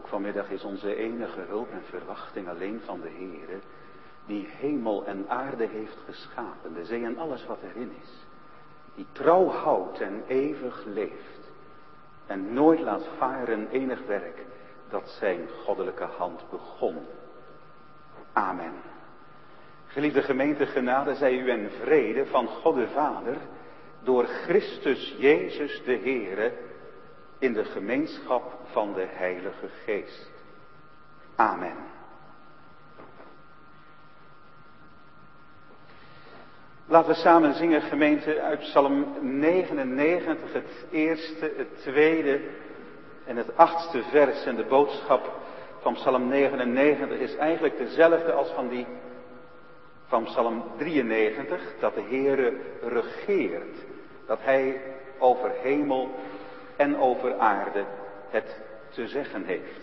Ook vanmiddag is onze enige hulp en verwachting alleen van de Heere, die hemel en aarde heeft geschapen, de zee en alles wat erin is. Die trouw houdt en eeuwig leeft en nooit laat varen enig werk dat zijn goddelijke hand begon. Amen. Geliefde gemeente, genade zij u en vrede van God de Vader, door Christus Jezus de Heere, in de gemeenschap van de Heilige Geest. Amen. Laten we samen zingen, gemeente, uit Psalm 99, het eerste, het tweede en het 8e vers. En de boodschap van Psalm 99 is eigenlijk dezelfde als van Psalm 93, dat de Heere regeert. Dat Hij over hemel en over aarde het te zeggen heeft.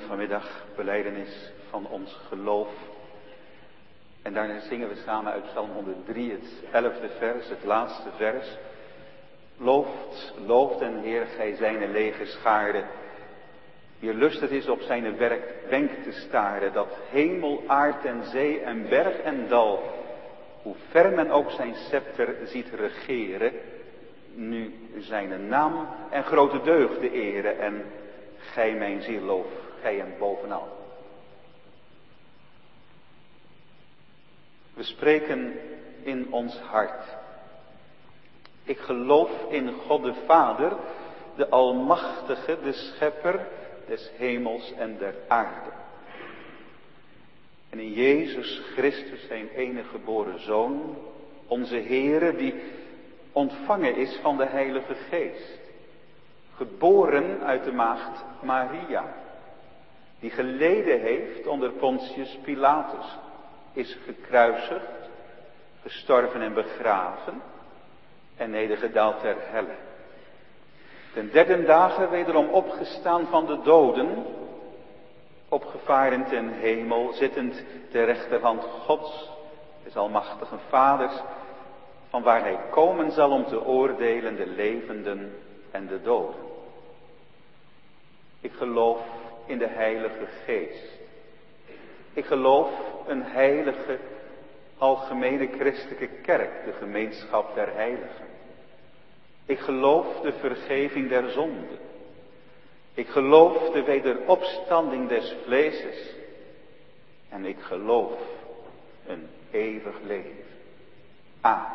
vanmiddag belijdenis van ons geloof. En daarna zingen we samen uit Psalm 103, het 11e vers, het laatste vers. Looft den Heer, gij zijne lege scharen. Wie lustig is op zijn werk, wenk te staren, dat hemel, aard en zee en berg en dal, hoe ver men ook zijn scepter ziet regeren, nu zijn naam en grote deugden eren, en gij mijn ziel loof, gij hem bovenal. We spreken in ons hart. Ik geloof in God de Vader, de Almachtige, de Schepper des hemels en der aarde. En in Jezus Christus, zijn enige geboren Zoon, onze Heere, die ontvangen is van de Heilige Geest. Geboren uit de maagd Maria, die geleden heeft onder Pontius Pilatus, is gekruisigd, gestorven en begraven en nedergedaald ter helle. Ten derde dagen wederom opgestaan van de doden, opgevaren ten hemel, zittend ter rechterhand Gods, des almachtigen Vaders, van waar hij komen zal om te oordelen de levenden en de doden. Ik geloof in de Heilige Geest. Ik geloof een heilige, algemene christelijke kerk, de gemeenschap der heiligen. Ik geloof de vergeving der zonden. Ik geloof de wederopstanding des vleeses. En ik geloof een eeuwig leven. Amen.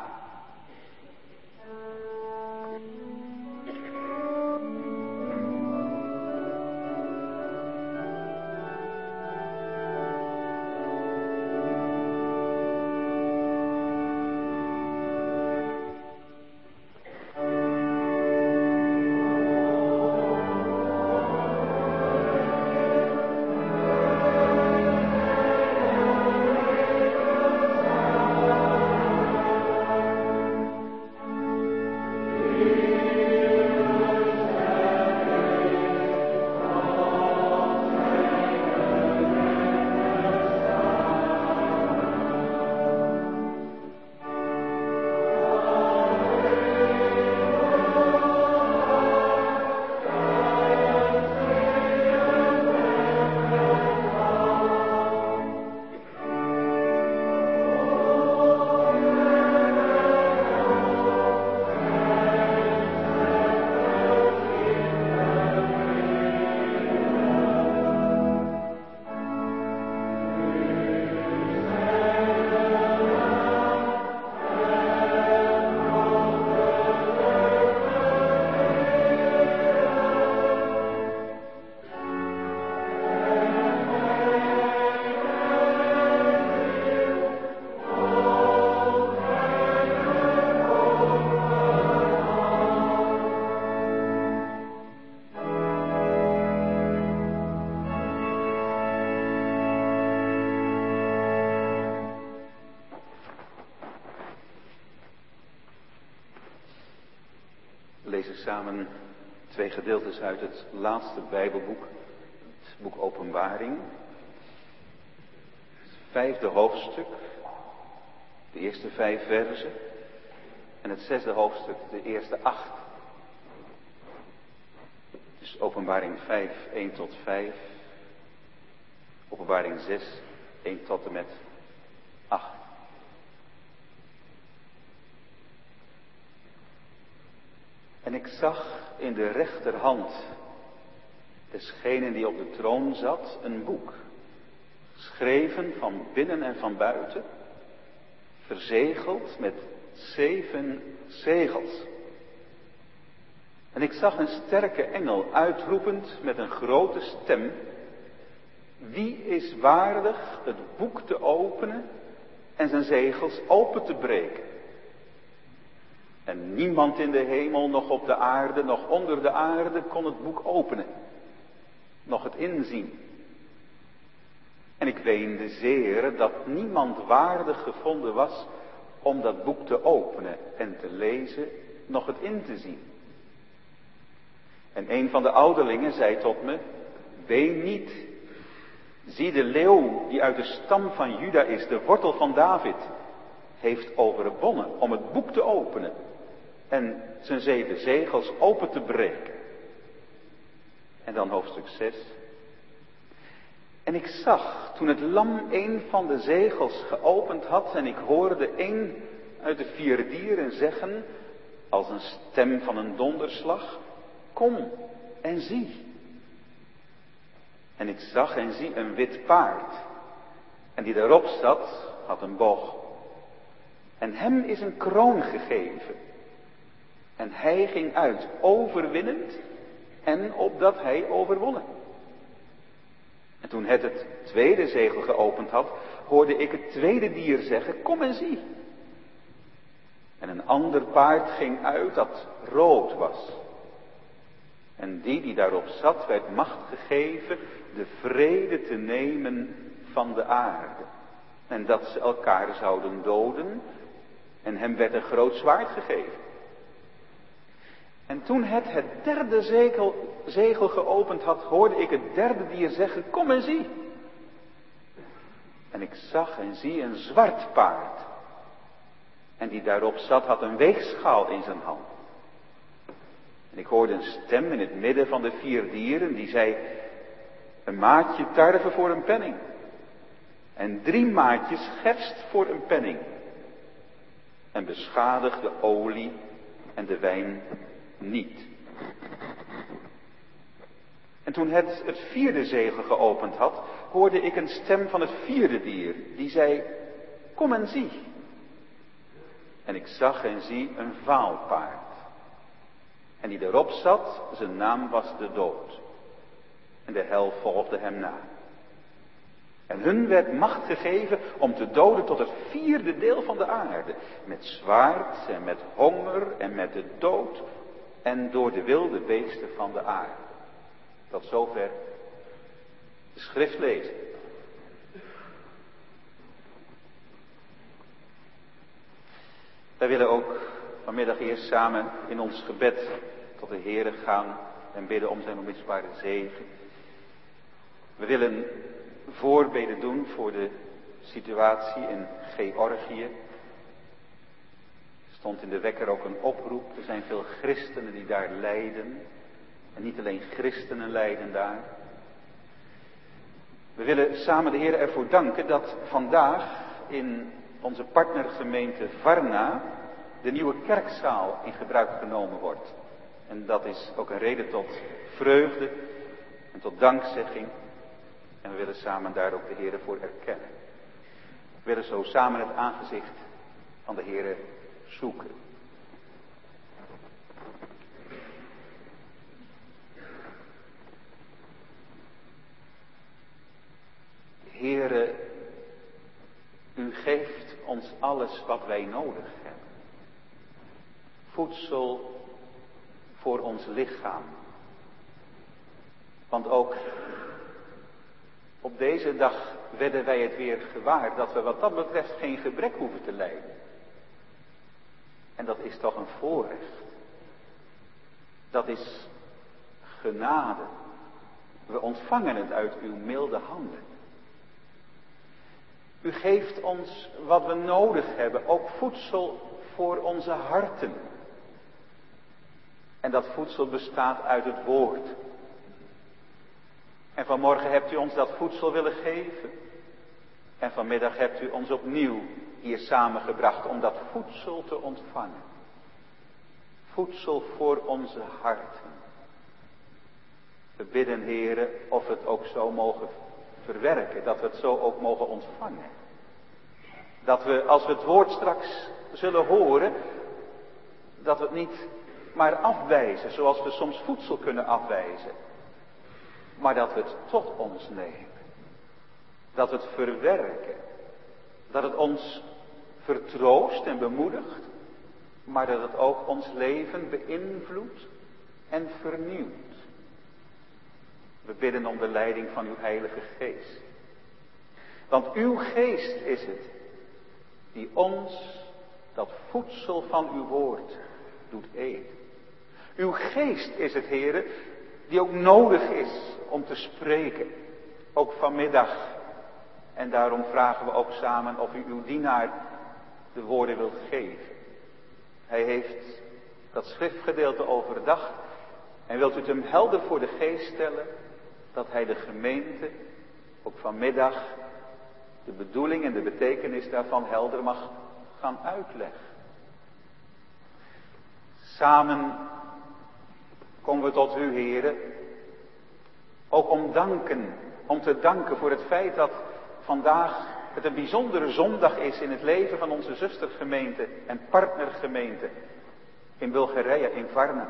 We lezen samen twee gedeeltes uit het laatste Bijbelboek, het boek Openbaring. Het 5e hoofdstuk, de eerste 5 verzen. En het 6e hoofdstuk, de eerste 8. Dus Openbaring 5, 1 tot 5. Openbaring 6, 1 tot en met 8. En ik zag in de rechterhand desgenen die op de troon zat een boek, geschreven van binnen en van buiten, verzegeld met 7 zegels. En ik zag een sterke engel uitroepend met een grote stem: wie is waardig het boek te openen en zijn zegels open te breken? En niemand in de hemel, nog op de aarde, nog onder de aarde kon het boek openen, nog het inzien. En ik weende zeer dat niemand waardig gevonden was om dat boek te openen en te lezen, nog het in te zien. En een van de ouderlingen zei tot me: ween niet, Zie, de leeuw die uit de stam van Juda is, de wortel van David, heeft overwonnen om het boek te openen en zijn 7 zegels open te breken. En dan hoofdstuk 6. En ik zag, toen het lam een van de zegels geopend had, en ik hoorde een uit de 4 dieren zeggen, als een stem van een donderslag, kom en zie. En ik zag en zie een wit paard, en die daarop zat, had een boog. En hem is een kroon gegeven. En hij ging uit, overwinnend, en opdat hij overwonnen. En toen het tweede zegel geopend had, hoorde ik het tweede dier zeggen, kom en zie. En een ander paard ging uit dat rood was. En die daarop zat, werd macht gegeven de vrede te nemen van de aarde. En dat ze elkaar zouden doden. En hem werd een groot zwaard gegeven. En toen het derde zegel geopend had, hoorde ik het derde dier zeggen, kom en zie. En ik zag en zie een zwart paard. En die daarop zat, had een weegschaal in zijn hand. En ik hoorde een stem in het midden van de 4 dieren, die zei, een maatje tarwe voor een penning. En 3 maatjes gerst voor een penning. En beschadig de olie en de wijn niet. En toen het 4e zegel geopend had, hoorde ik een stem van het 4e dier, die zei, kom en zie. En ik zag en zie een vaalpaard. En die erop zat, zijn naam was de dood. En de hel volgde hem na. En hun werd macht gegeven om te doden tot het 4e deel van de aarde. Met zwaard en met honger en met de dood en door de wilde beesten van de aarde. Tot zover de schrift lezen. Wij willen ook vanmiddag eerst samen in ons gebed tot de Heere gaan en bidden om zijn onmisbare zegen. We willen voorbeden doen voor de situatie in Georgië. Er stond in de wekker ook een oproep. Er zijn veel christenen die daar lijden. En niet alleen christenen lijden daar. We willen samen de Heer ervoor danken dat vandaag in onze partnergemeente Varna de nieuwe kerkzaal in gebruik genomen wordt. En dat is ook een reden tot vreugde en tot dankzegging. En we willen samen daar ook de Heer voor erkennen. We willen zo samen het aangezicht van de Heer zoeken. Heere, u geeft ons alles wat wij nodig hebben. Voedsel voor ons lichaam. Want ook op deze dag werden wij het weer gewaar dat we wat dat betreft geen gebrek hoeven te lijden. En dat is toch een voorrecht. Dat is genade. We ontvangen het uit uw milde handen. U geeft ons wat we nodig hebben, ook voedsel voor onze harten. En dat voedsel bestaat uit het woord. En vanmorgen hebt u ons dat voedsel willen geven. En vanmiddag hebt u ons opnieuw hier samengebracht om dat voedsel te ontvangen. Voedsel voor onze harten. We bidden, Heere, of we het ook zo mogen verwerken, dat we het zo ook mogen ontvangen. Dat we, als we het woord straks zullen horen, dat we het niet maar afwijzen, zoals we soms voedsel kunnen afwijzen. Maar dat we het tot ons nemen. Dat we het verwerken. Dat het ons vertroost en bemoedigt. Maar dat het ook ons leven beïnvloedt en vernieuwt. We bidden om de leiding van uw Heilige Geest. Want uw geest is het die ons dat voedsel van uw woord doet eten. Uw geest is het, Heere, die ook nodig is om te spreken. ook vanmiddag. En daarom vragen we ook samen of u uw dienaar de woorden wilt geven. Hij heeft dat schriftgedeelte overdacht. En wilt u het hem helder voor de geest stellen, dat hij de gemeente ook vanmiddag de bedoeling en de betekenis daarvan helder mag gaan uitleggen. Samen komen we tot u, Heere, ook om te danken voor het feit dat vandaag het een bijzondere zondag is in het leven van onze zustergemeente en partnergemeente in Bulgarije, in Varna.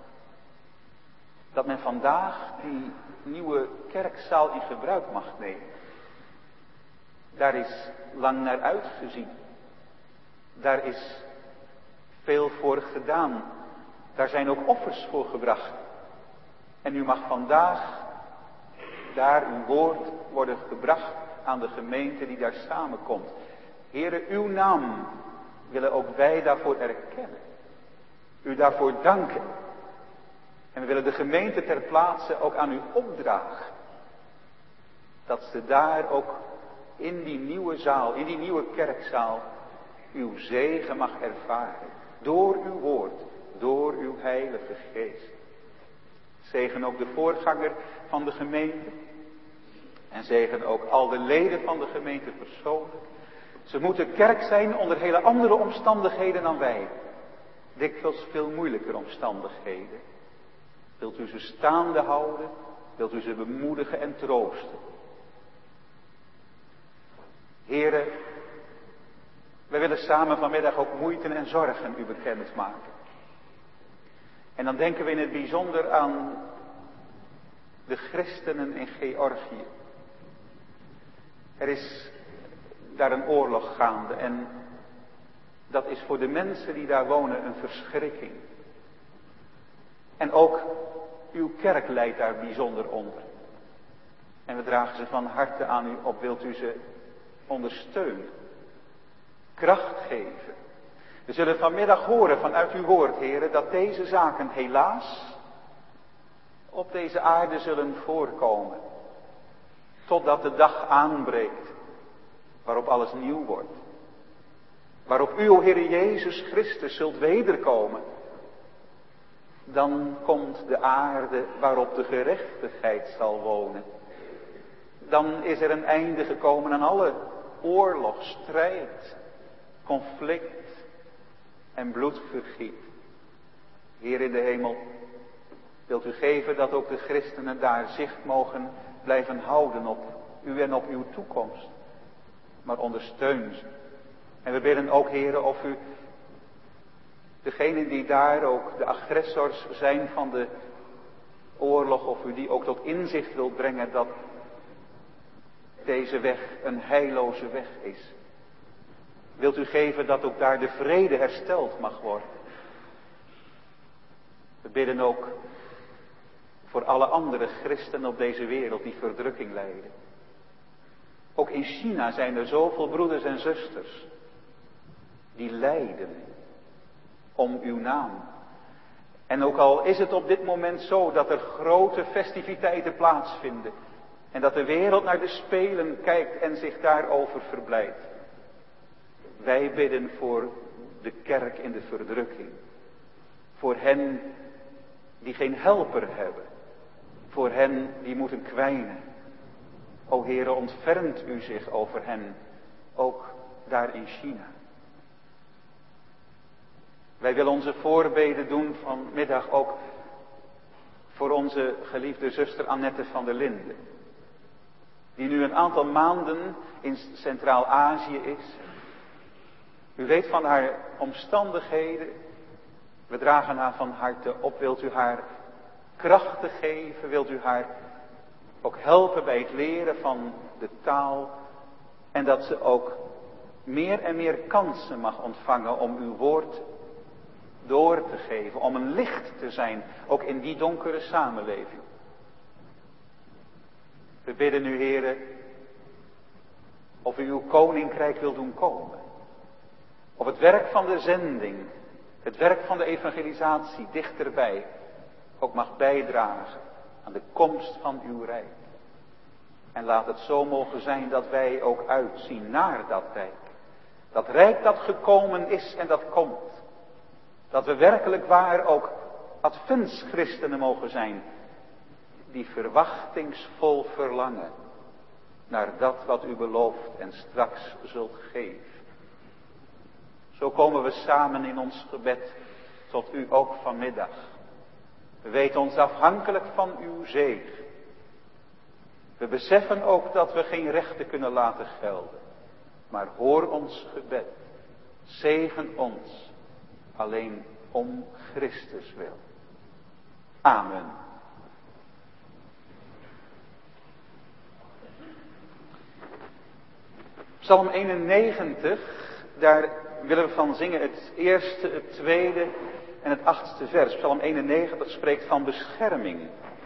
Dat men vandaag die nieuwe kerkzaal in gebruik mag nemen. Daar is lang naar uitgezien. Daar is veel voor gedaan. Daar zijn ook offers voor gebracht. En u mag vandaag daar uw woord worden gebracht aan de gemeente die daar samenkomt. Heere, uw naam willen ook wij daarvoor erkennen. U daarvoor danken. En we willen de gemeente ter plaatse ook aan u opdragen. Dat ze daar ook in die nieuwe zaal, in die nieuwe kerkzaal, uw zegen mag ervaren. Door uw woord, door uw heilige geest. Zegen ook de voorganger van de gemeente. En zegen ook al de leden van de gemeente persoonlijk. Ze moeten kerk zijn onder hele andere omstandigheden dan wij. Dikwijls veel moeilijker omstandigheden. Wilt u ze staande houden? Wilt u ze bemoedigen en troosten? Heren, wij willen samen vanmiddag ook moeite en zorgen u bekendmaken. En dan denken we in het bijzonder aan de christenen in Georgië. Er is daar een oorlog gaande en dat is voor de mensen die daar wonen een verschrikking. En ook uw kerk lijdt daar bijzonder onder. En we dragen ze van harte aan u op. Wilt u ze ondersteunen? Kracht geven. We zullen vanmiddag horen vanuit uw woord, heren, dat deze zaken helaas op deze aarde zullen voorkomen. Totdat de dag aanbreekt waarop alles nieuw wordt. Waarop u, o Heer Jezus Christus, zult wederkomen. Dan komt de aarde waarop de gerechtigheid zal wonen. Dan is er een einde gekomen aan alle oorlog, strijd, conflict en bloedvergiet. Heer in de hemel, wilt u geven dat ook de christenen daar zicht mogen blijven houden op u en op uw toekomst. Maar ondersteun ze. En we bidden ook, Heere, of u degenen die daar ook de agressors zijn van de oorlog, of u die ook tot inzicht wilt brengen dat deze weg een heilloze weg is. Wilt u geven dat ook daar de vrede hersteld mag worden. We bidden ook voor alle andere christenen op deze wereld die verdrukking lijden. Ook in China zijn er zoveel broeders en zusters die lijden om uw naam. En ook al is het op dit moment zo dat er grote festiviteiten plaatsvinden en dat de wereld naar de Spelen kijkt en zich daarover verblijdt. Wij bidden voor de kerk in de verdrukking. Voor hen die geen helper hebben. Voor hen die moeten kwijnen. O Heere, ontfermt u zich over hen, ook daar in China. Wij willen onze voorbeden doen vanmiddag ook voor onze geliefde zuster Annette van der Linden. Die nu een aantal maanden in Centraal-Azië is. U weet van haar omstandigheden. We dragen haar van harte op. Wilt u haar krachten geven? Wilt u haar ook helpen bij het leren van de taal? En dat ze ook meer en meer kansen mag ontvangen om uw woord door te geven. Om een licht te zijn, ook in die donkere samenleving. We bidden u, Heere, of u uw koninkrijk wilt doen komen. Of het werk van de zending, het werk van de evangelisatie dichterbij ook mag bijdragen aan de komst van uw rijk. En laat het zo mogen zijn dat wij ook uitzien naar dat rijk. Dat rijk dat gekomen is en dat komt. Dat we werkelijk waar ook adventschristenen mogen zijn. Die verwachtingsvol verlangen naar dat wat u belooft en straks zult geven. Zo komen we samen in ons gebed tot u ook vanmiddag. We weten ons afhankelijk van uw zegen. We beseffen ook dat we geen rechten kunnen laten gelden. Maar hoor ons gebed. Zegen ons. Alleen om Christus wil. Amen. Psalm 91, daar willen we van zingen het eerste, het tweede en het 8e vers. Psalm 91 spreekt van bescherming.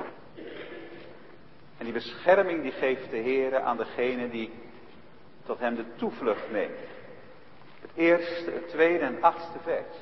En die bescherming die geeft de Heere aan degene die tot hem de toevlucht neemt. Het eerste, het tweede en het 8e vers.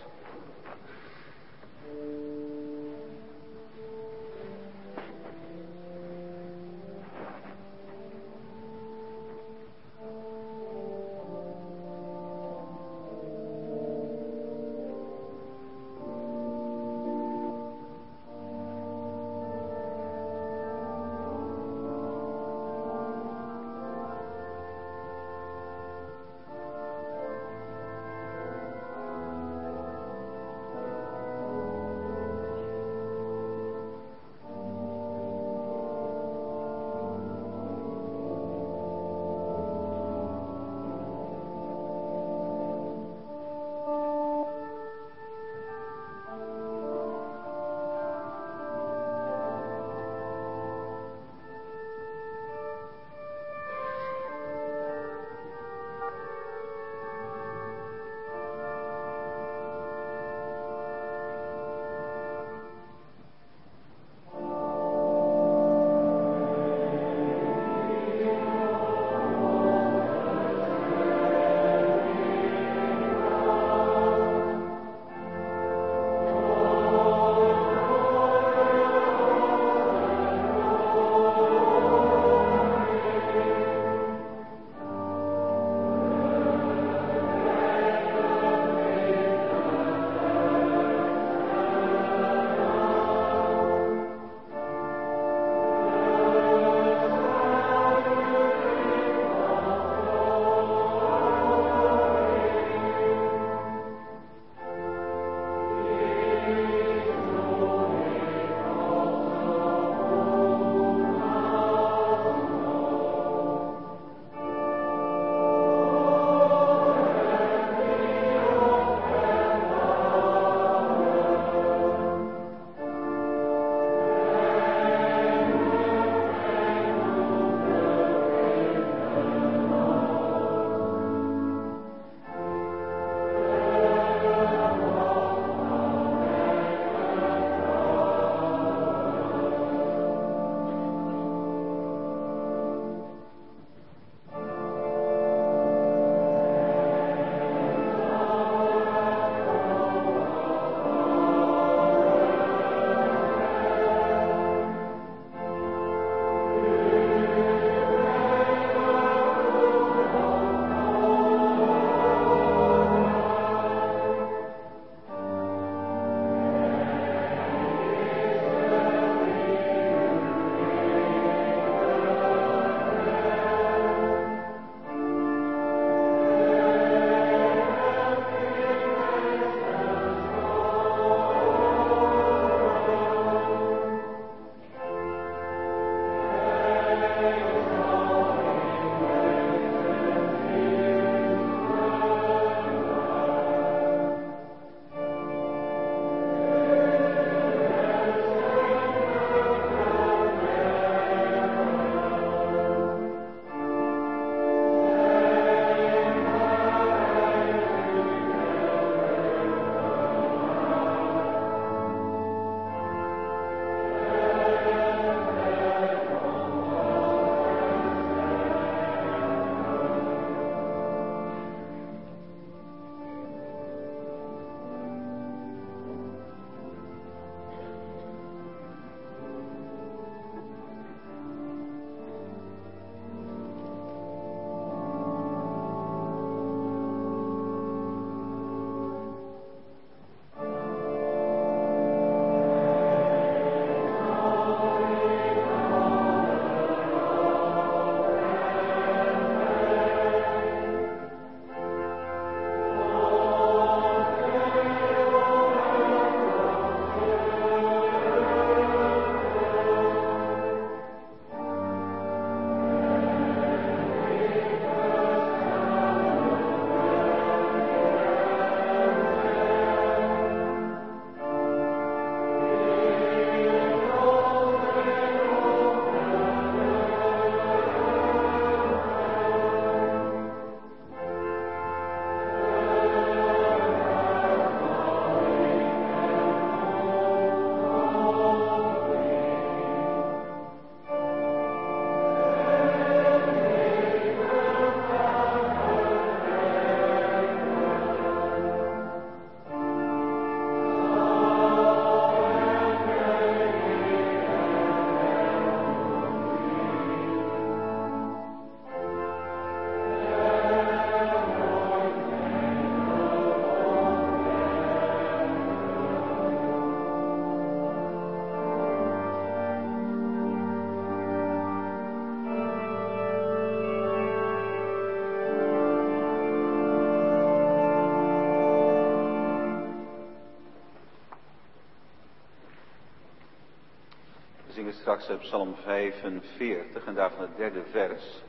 lezen straks uit Psalm 45 en daarvan het 3e vers.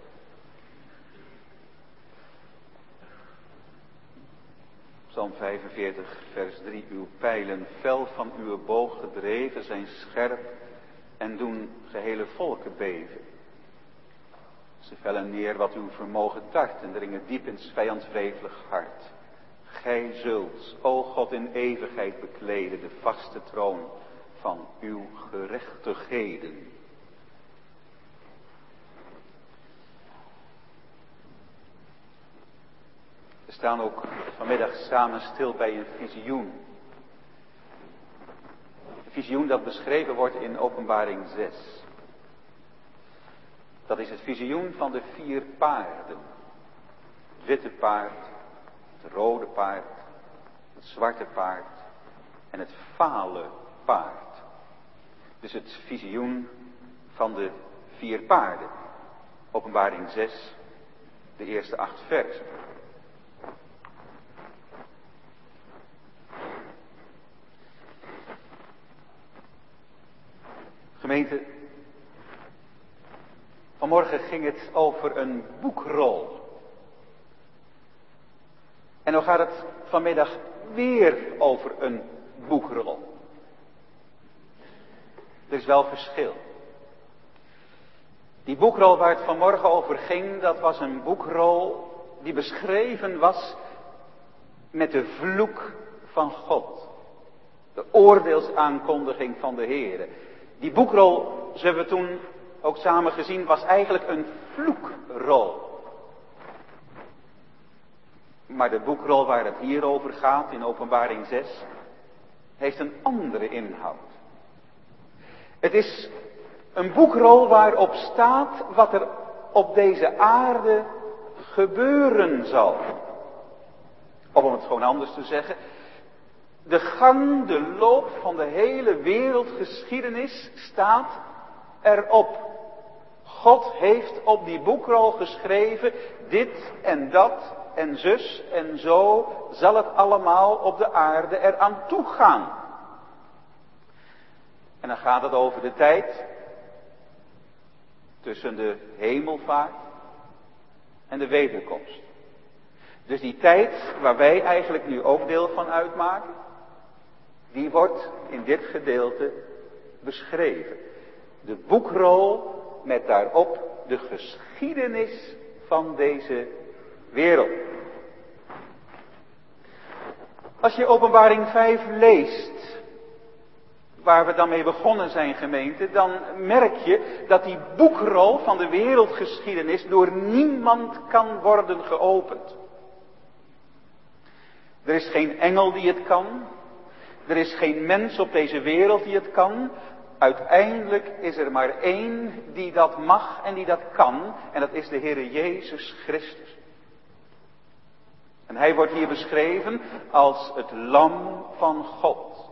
Psalm 45, vers 3. Uw pijlen fel van uw boog gedreven zijn scherp en doen gehele volken beven. Ze vellen neer wat uw vermogen tart en dringen diep in 's vijands wrevelig hart. Gij zult, o God, in eeuwigheid bekleden de vaste troon van uw gerechtigheden. We staan ook vanmiddag samen stil bij een visioen. Een visioen dat beschreven wordt in Openbaring 6. Dat is het visioen van de 4 paarden. Het witte paard, het rode paard, het zwarte paard en het vale paard. Dus het visioen van de 4 paarden. Openbaring 6, de eerste 8 versen. Gemeente, vanmorgen ging het over een boekrol. En dan gaat het vanmiddag weer over een boekrol. Er is wel verschil. Die boekrol waar het vanmorgen over ging, dat was een boekrol die beschreven was met de vloek van God. De oordeelsaankondiging van de Heere. Die boekrol, zo hebben we toen ook samen gezien, was eigenlijk een vloekrol. Maar de boekrol waar het hier over gaat, in Openbaring 6, heeft een andere inhoud. Het is een boekrol waarop staat wat er op deze aarde gebeuren zal. Of om het gewoon anders te zeggen, de gang, de loop van de hele wereldgeschiedenis staat erop. God heeft op die boekrol geschreven, dit en dat en zus en zo zal het allemaal op de aarde eraan toe gaan. En dan gaat het over de tijd tussen de hemelvaart en de wederkomst. Dus die tijd waar wij eigenlijk nu ook deel van uitmaken, die wordt in dit gedeelte beschreven. De boekrol met daarop de geschiedenis van deze wereld. Als je Openbaring 5 leest, waar we dan mee begonnen zijn, gemeente, dan merk je dat die boekrol van de wereldgeschiedenis door niemand kan worden geopend. Er is geen engel die het kan. Er is geen mens op deze wereld die het kan. Uiteindelijk is er maar één die dat mag en die dat kan. En dat is de Heere Jezus Christus. En hij wordt hier beschreven als het lam van God.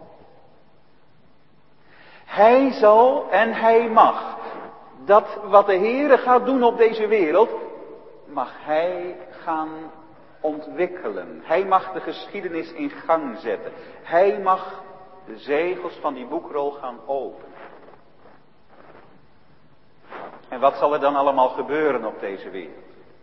Hij zal en hij mag. Dat wat de Heere gaat doen op deze wereld, mag hij gaan ontwikkelen. Hij mag de geschiedenis in gang zetten. Hij mag de zegels van die boekrol gaan openen. En wat zal er dan allemaal gebeuren op deze wereld?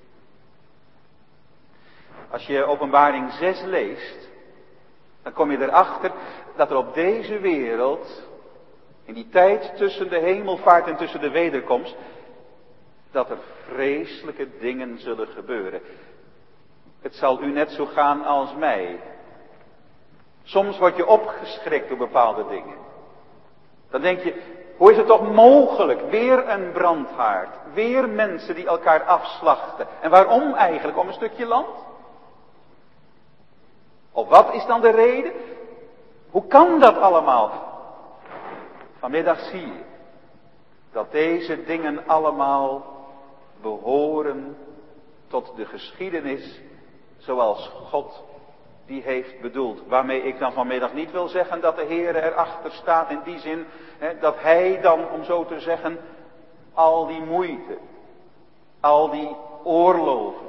Als je Openbaring 6 leest, dan kom je erachter dat er op deze wereld, in die tijd tussen de hemelvaart en tussen de wederkomst, dat er vreselijke dingen zullen gebeuren. Het zal u net zo gaan als mij. Soms word je opgeschrikt door bepaalde dingen. Dan denk je, hoe is het toch mogelijk? Weer een brandhaard. Weer mensen die elkaar afslachten. En waarom eigenlijk? Om een stukje land? Of wat is dan de reden? Hoe kan dat allemaal? Vanmiddag zie je dat deze dingen allemaal behoren tot de geschiedenis zoals God die heeft bedoeld. Waarmee ik dan vanmiddag niet wil zeggen dat de Heer erachter staat in die zin, dat hij dan, om zo te zeggen, al die moeite, al die oorlogen,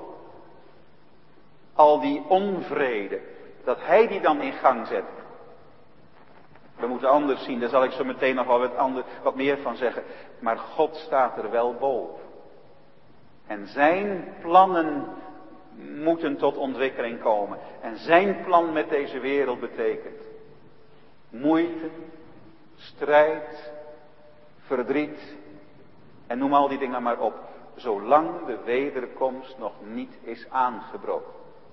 al die onvrede, dat hij die dan in gang zet. We moeten anders zien, daar zal ik zo meteen nog wel wat meer van zeggen. Maar God staat er wel boven. En zijn plannen moeten tot ontwikkeling komen. En zijn plan met deze wereld betekent moeite, strijd, verdriet en noem al die dingen maar op. Zolang de wederkomst nog niet is aangebroken.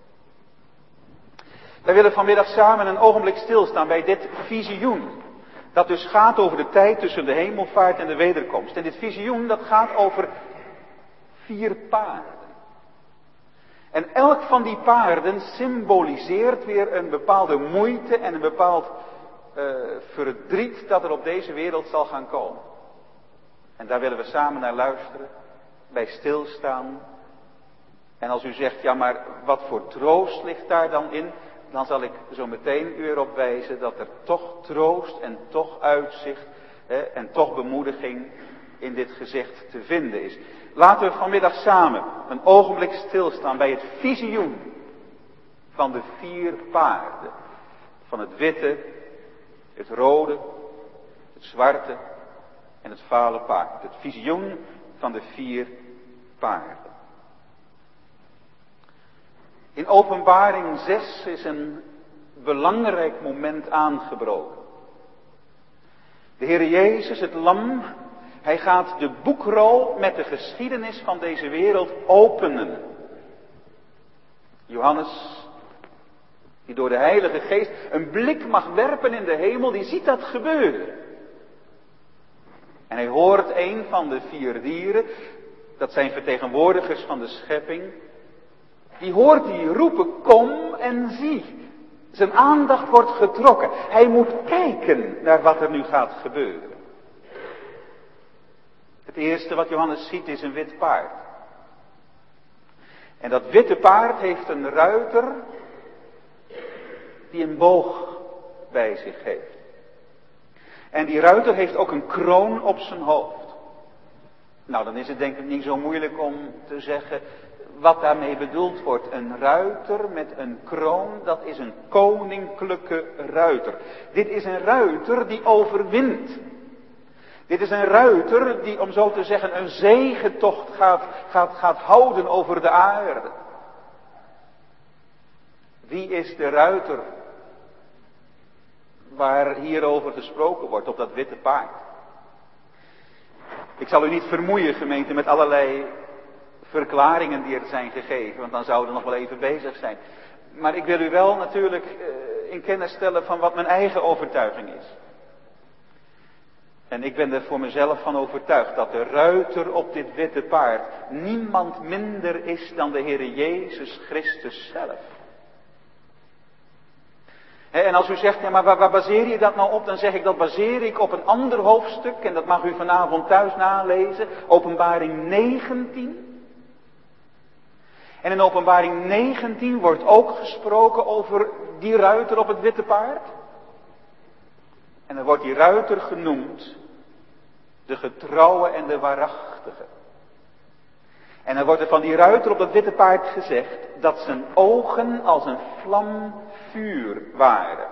Wij willen vanmiddag samen een ogenblik stilstaan bij dit visioen. Dat dus gaat over de tijd tussen de hemelvaart en de wederkomst. En dit visioen dat gaat over 4 paarden. En elk van die paarden symboliseert weer een bepaalde moeite en een bepaald verdriet dat er op deze wereld zal gaan komen. En daar willen we samen naar luisteren, bij stilstaan. En als u zegt, ja maar wat voor troost ligt daar dan in? Dan zal ik zo meteen u erop wijzen dat er toch troost en toch uitzicht en toch bemoediging in dit gezegd te vinden is. Laten we vanmiddag samen een ogenblik stilstaan bij het visioen van de 4 paarden. Van het witte, het rode, het zwarte en het vale paard. Het visioen van de 4 paarden. In Openbaring 6 is een belangrijk moment aangebroken. De Heer Jezus, het lam, hij gaat de boekrol met de geschiedenis van deze wereld openen. Johannes, die door de Heilige Geest een blik mag werpen in de hemel, die ziet dat gebeuren. En hij hoort een van de 4 dieren, dat zijn vertegenwoordigers van de schepping, die hoort die roepen, kom en zie. Zijn aandacht wordt getrokken. Hij moet kijken naar wat er nu gaat gebeuren. Het eerste wat Johannes ziet is een wit paard. En dat witte paard heeft een ruiter die een boog bij zich heeft. En die ruiter heeft ook een kroon op zijn hoofd. Nou, dan is het denk ik niet zo moeilijk om te zeggen wat daarmee bedoeld wordt. Een ruiter met een kroon, dat is een koninklijke ruiter. Dit is een ruiter die overwint. Dit is een ruiter die, om zo te zeggen, een zegentocht gaat houden over de aarde. Wie is de ruiter waar hierover gesproken wordt, op dat witte paard? Ik zal u niet vermoeien, gemeente, met allerlei verklaringen die er zijn gegeven, want dan zouden we nog wel even bezig zijn. Maar ik wil u wel natuurlijk in kennis stellen van wat mijn eigen overtuiging is. En ik ben er voor mezelf van overtuigd dat de ruiter op dit witte paard niemand minder is dan de Heere Jezus Christus zelf. En als u zegt, ja, maar waar baseer je dat nou op? Dan zeg ik, dat baseer ik op een ander hoofdstuk. En dat mag u vanavond thuis nalezen. Openbaring 19. En in Openbaring 19 wordt ook gesproken over die ruiter op het witte paard. En dan wordt die ruiter genoemd de getrouwe en de waarachtige. En dan wordt er van die ruiter op dat witte paard gezegd dat zijn ogen als een vlam vuur waren.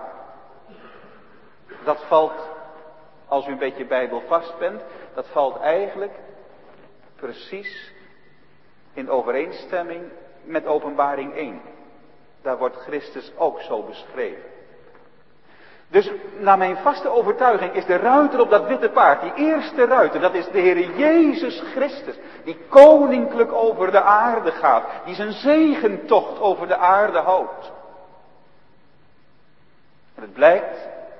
Dat valt, als u een beetje bijbelvast bent, dat valt eigenlijk precies in overeenstemming met Openbaring 1. Daar wordt Christus ook zo beschreven. Dus naar mijn vaste overtuiging is de ruiter op dat witte paard, die eerste ruiter, dat is de Heer Jezus Christus, die koninklijk over de aarde gaat, die zijn zegentocht over de aarde houdt. En het blijkt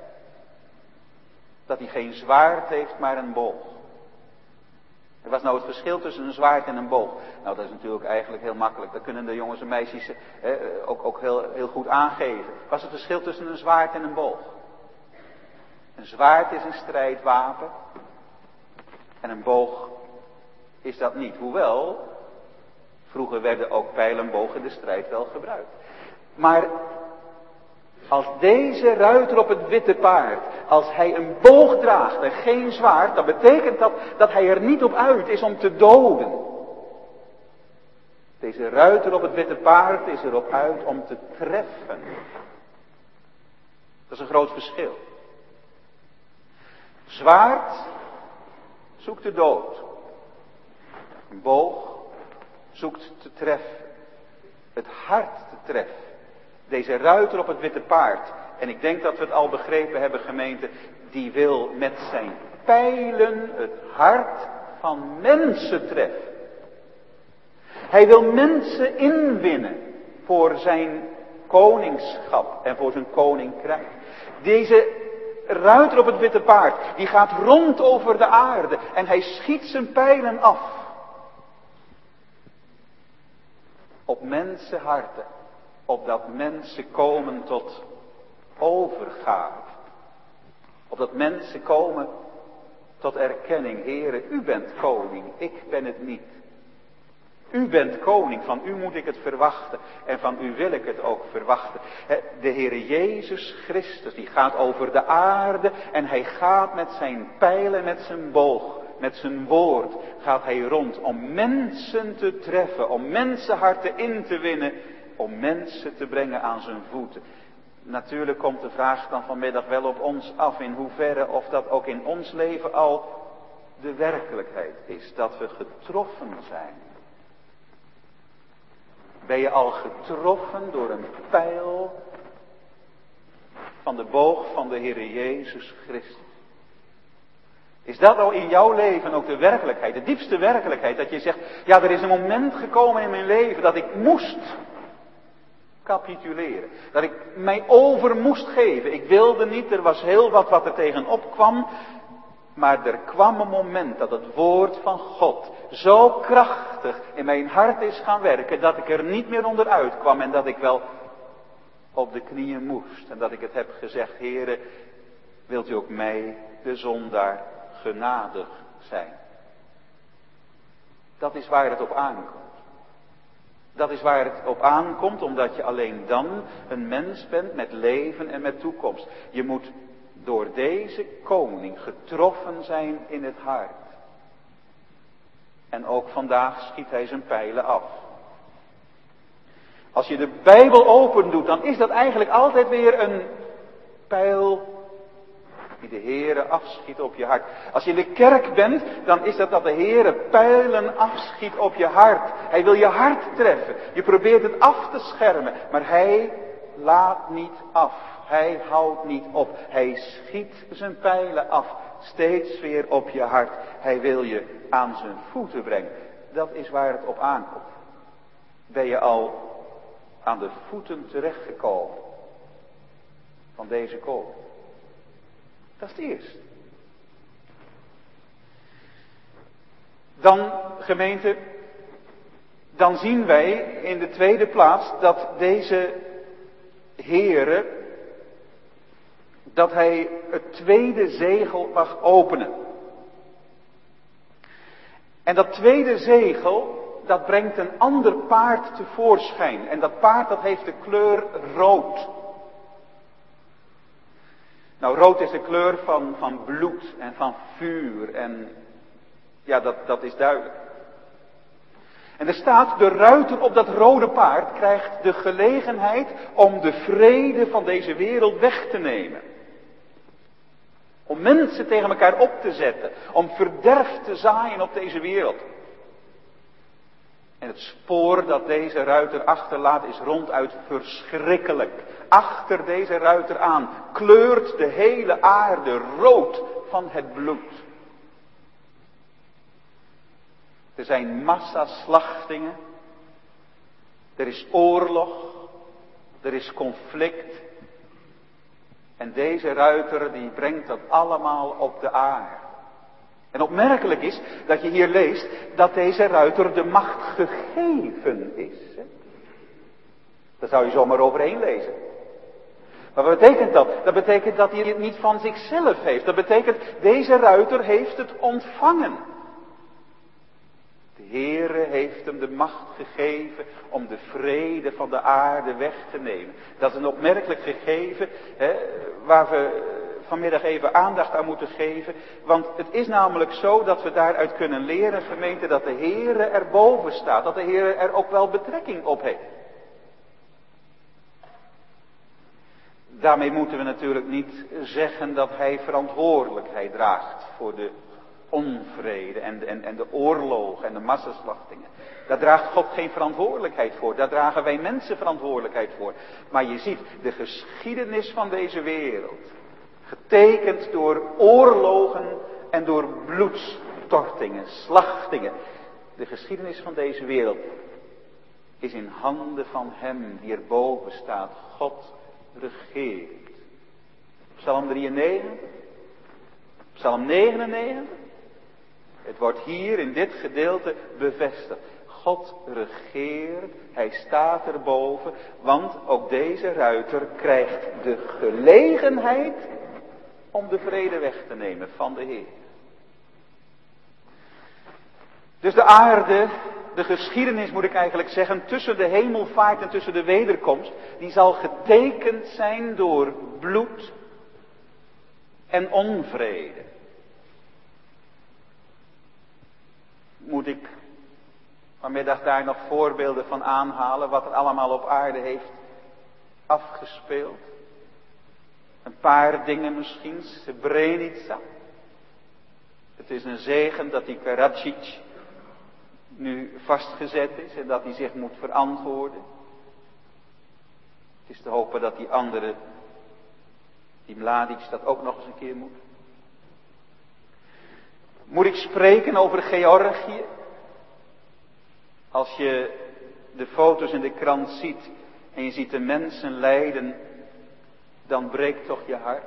dat hij geen zwaard heeft, maar een boog. Wat is nou het verschil tussen een zwaard en een boog? Nou, dat is natuurlijk eigenlijk heel makkelijk. Dat kunnen de jongens en meisjes ook heel goed aangeven. Wat is het verschil tussen een zwaard en een boog? Een zwaard is een strijdwapen. En een boog is dat niet. Hoewel, vroeger werden ook pijl en boog in de strijd wel gebruikt. Maar als deze ruiter op het witte paard, als hij een boog draagt en geen zwaard, dan betekent dat hij er niet op uit is om te doden. Deze ruiter op het witte paard is erop uit om te treffen. Dat is een groot verschil. Zwaard zoekt de dood. Een boog zoekt te treffen. Het hart te treffen. Deze ruiter op het witte paard. En ik denk dat we het al begrepen hebben, gemeente. Die wil met zijn pijlen het hart van mensen treffen. Hij wil mensen inwinnen voor zijn koningschap en voor zijn koninkrijk. Deze ruiter op het witte paard, die gaat rond over de aarde en hij schiet zijn pijlen af. Op mensenharten, opdat mensen komen tot overgave. Opdat mensen komen tot erkenning. Heere, u bent koning, ik ben het niet. U bent koning, van u moet ik het verwachten. En van u wil ik het ook verwachten. De Heere Jezus Christus, die gaat over de aarde. En hij gaat met zijn pijlen, met zijn boog, met zijn woord, gaat hij rond om mensen te treffen. Om mensenharten in te winnen. Om mensen te brengen aan zijn voeten. Natuurlijk komt de vraag dan vanmiddag wel op ons af. In hoeverre of dat ook in ons leven al de werkelijkheid is. Dat we getroffen zijn. Ben je al getroffen door een pijl van de boog van de Heere Jezus Christus? Is dat al in jouw leven ook de werkelijkheid, de diepste werkelijkheid? Dat je zegt, ja, er is een moment gekomen in mijn leven dat ik moest capituleren. Dat ik mij over moest geven. Ik wilde niet, er was heel wat er tegenop kwam. Maar er kwam een moment dat het woord van God zo krachtig in mijn hart is gaan werken, dat ik er niet meer onderuit kwam en dat ik wel op de knieën moest. En dat ik het heb gezegd, Heere, wilt u ook mij, de zondaar, genadig zijn. Dat is waar het op aankomt. Dat is waar het op aankomt, omdat je alleen dan een mens bent met leven en met toekomst. Je moet door deze koning getroffen zijn in het hart. En ook vandaag schiet hij zijn pijlen af. Als je de Bijbel open doet, dan is dat eigenlijk altijd weer een pijl die de Heere afschiet op je hart. Als je in de kerk bent, dan is dat de Heere pijlen afschiet op je hart. Hij wil je hart treffen. Je probeert het af te schermen, maar hij laat niet af. Hij houdt niet op. Hij schiet zijn pijlen af. Steeds weer op je hart. Hij wil je aan zijn voeten brengen. Dat is waar het op aankomt. Ben je al aan de voeten terechtgekomen van deze koning? Dat is het eerst. Dan, gemeente, dan zien wij in de tweede plaats dat deze Heere, dat hij het tweede zegel mag openen. En dat tweede zegel, dat brengt een ander paard tevoorschijn. En dat paard, dat heeft de kleur rood. Nou, rood is de kleur van bloed en van vuur. En ja, dat is duidelijk. En er staat, de ruiter op dat rode paard krijgt de gelegenheid om de vrede van deze wereld weg te nemen. Om mensen tegen elkaar op te zetten. Om verderf te zaaien op deze wereld. En het spoor dat deze ruiter achterlaat is ronduit verschrikkelijk. Achter deze ruiter aan kleurt de hele aarde rood van het bloed. Er zijn massaslachtingen. Er is oorlog. Er is conflict. En deze ruiter die brengt dat allemaal op de aarde. En opmerkelijk is dat je hier leest dat deze ruiter de macht gegeven is. Daar zou je zomaar overheen lezen. Maar wat betekent dat? Dat betekent dat hij het niet van zichzelf heeft. Dat betekent, deze ruiter heeft het ontvangen. De Heere heeft hem de macht gegeven om de vrede van de aarde weg te nemen. Dat is een opmerkelijk gegeven, waar we vanmiddag even aandacht aan moeten geven. Want het is namelijk zo dat we daaruit kunnen leren, gemeente, dat de Heere erboven staat. Dat de Heere er ook wel betrekking op heeft. Daarmee moeten we natuurlijk niet zeggen dat hij verantwoordelijkheid draagt voor de onvrede en de oorlogen en de massaslachtingen. Daar draagt God geen verantwoordelijkheid voor. Daar dragen wij mensen verantwoordelijkheid voor. Maar je ziet de geschiedenis van deze wereld, getekend door oorlogen en door bloedstortingen, slachtingen. De geschiedenis van deze wereld is in handen van hem die erboven staat. God regeert. Psalm 93, Psalm 99. Het wordt hier in dit gedeelte bevestigd. God regeert, hij staat erboven, want ook deze ruiter krijgt de gelegenheid om de vrede weg te nemen van de Heer. Dus de aarde, de geschiedenis moet ik eigenlijk zeggen, tussen de hemelvaart en tussen de wederkomst, die zal getekend zijn door bloed en onvrede. Moet ik vanmiddag daar nog voorbeelden van aanhalen, wat er allemaal op aarde heeft afgespeeld? Een paar dingen misschien, Srebrenica. Het is een zegen dat die Karadzic nu vastgezet is en dat hij zich moet verantwoorden. Het is te hopen dat die andere, die Mladic, dat ook nog eens een keer moet. Moet ik spreken over Georgië? Als je de foto's in de krant ziet en je ziet de mensen lijden, dan breekt toch je hart.